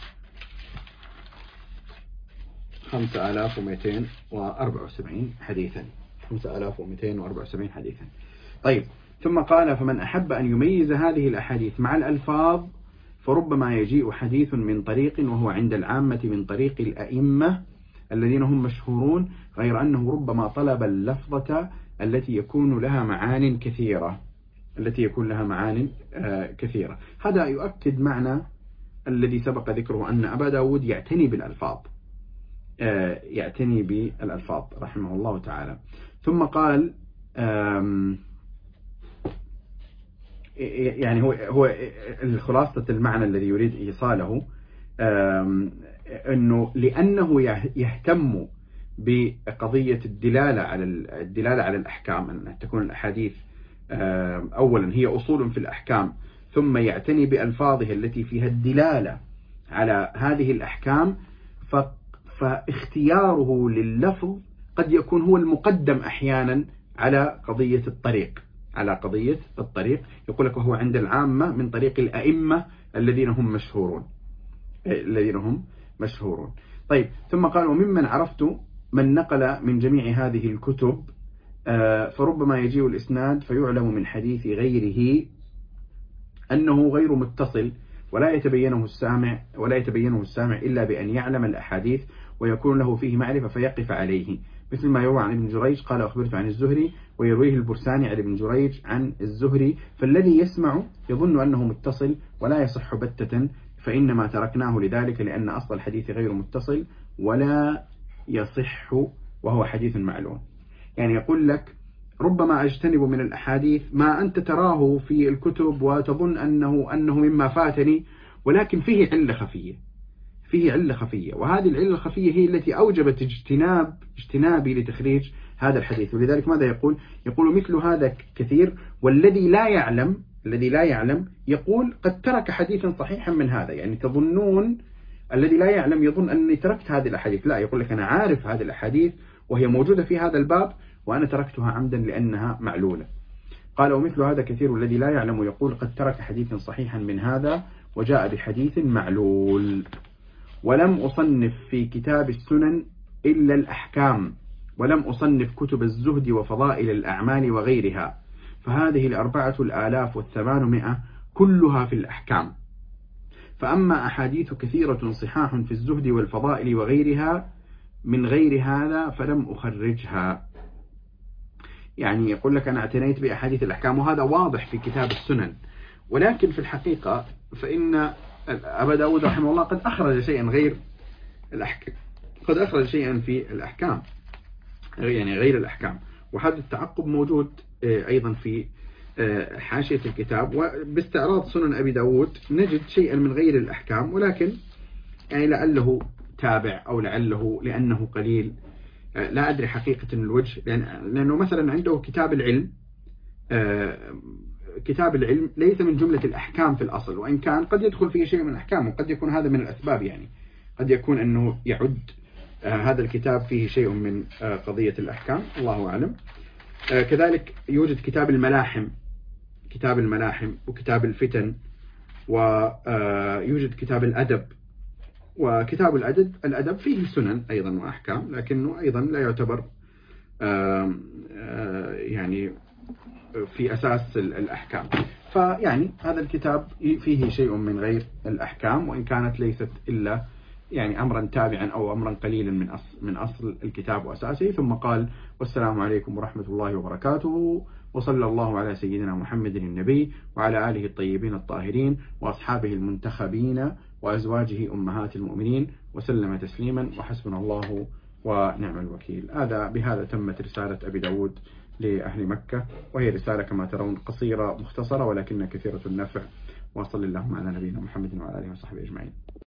5274 حديثا 5274 حديثا. طيب ثم قال فمن أحب أن يميز هذه الأحاديث مع الألفاظ فربما يجيء حديث من طريق وهو عند العامة من طريق الأئمة الذين هم مشهورون غير أنه ربما طلب اللفظة التي يكون لها معان كثيرة. هذا يؤكد معنى الذي سبق ذكره أن أبا داود يعتني بالألفاظ رحمه الله تعالى. ثم قال يعني هو الخلاصة المعنى الذي يريد إيصاله أنه لأنه يهتم بقضية الدلالة على الأحكام أن تكون الأحاديث أولا هي أصول في الأحكام ثم يعتني بألفاظه التي فيها الدلالة على هذه الأحكام فاختياره لللفظ قد يكون هو المقدم أحيانا على قضية الطريق، على قضية الطريق. يقول لك وهو عند العامة من طريق الأئمة الذين هم مشهورون. طيب، ثم قال وممن عرفت من نقل من جميع هذه الكتب فربما يجيء الإسناد فيعلم من حديث غيره أنه غير متصل ولا يتبينه السامع إلا بأن يعلم الأحاديث ويكون له فيه معرفة فيقف عليه، مثل ما يروى عن ابن جريج قال أخبرت عن الزهري، ويرويه البرساني عن ابن جريج عن الزهري، فالذي يسمع يظن أنه متصل ولا يصح بتة، فإنما تركناه لذلك لأن أصل الحديث غير متصل ولا يصح وهو حديث معلوم. يعني يقول لك ربما أجتنب من الأحاديث ما أنت تراه في الكتب وتظن أنه مما فاتني، ولكن فيه علة خفية، وهذه العلة الخفية هي التي أوجبت اجتنابي لتخريج هذا الحديث. ولذلك ماذا يقول مثل هذا كثير، والذي لا يعلم يقول قد ترك حديثا صحيحا من هذا. يعني تظنون الذي لا يعلم يظن أني تركت هذه الأحاديث، لا، يقول لك أنا عارف هذه الأحاديث وهي موجودة في هذا الباب وأنا تركتها عمدا لأنها معلولة. قال ومثل هذا كثير الذي لا يعلم يقول قد ترك حديثا صحيحا من هذا وجاء بحديث معلول. ولم أصنف في كتاب السنن إلا الأحكام، ولم أصنف كتب الزهد وفضائل الأعمال وغيرها، فهذه 4800 كلها في الأحكام. فأما أحاديث كثيرة صحاح في الزهد والفضائل وغيرها من غير هذا فلم أخرجها. يعني يقول لك أنا اعتنيت بأحاديث الأحكام، وهذا واضح في كتاب السنن، ولكن في الحقيقة فإن أبا داود رحمه الله قد أخرج شيئا غير الأحكام، قد أخرج شيئا في الأحكام، يعني غير الأحكام. وهذا التعقب موجود أيضا في حاشية الكتاب. وباستعراض سنن أبي داود نجد شيئا من غير الأحكام، ولكن يعني لعله تابع أو لأنه قليل، لا أدري حقيقة الوجه، لأنه مثلا عنده كتاب العلم، كتاب العلم ليس من جملة الأحكام في الأصل، وإن كان قد يدخل فيه شيء من الأحكام، وقد يكون هذا من الأسباب. يعني قد يكون أنه يعد هذا الكتاب فيه شيء من قضية الأحكام، الله أعلم. كذلك يوجد كتاب الملاحم وكتاب الفتن، ويوجد كتاب الأدب. وكتاب الأدب فيه سنن أيضا وأحكام، لكنه أيضا لا يعتبر يعني في أساس الأحكام. فيعني هذا الكتاب فيه شيء من غير الأحكام، وإن كانت ليست إلا يعني أمرا تابعا أو أمرا قليلا من أصل الكتاب وأساسه. ثم قال والسلام عليكم ورحمة الله وبركاته، وصلى الله على سيدنا محمد النبي وعلى آله الطيبين الطاهرين وأصحابه المنتخبين وأزواجه أمهات المؤمنين وسلم تسليما، وحسبنا الله ونعم الوكيل. بهذا تمت رسالة أبي داود لأهل مكة، وهي رسالة كما ترون قصيرة مختصرة ولكن كثيرة النفع. وصلى اللهم على نبينا محمد وعلى آله وصحبه أجمعين.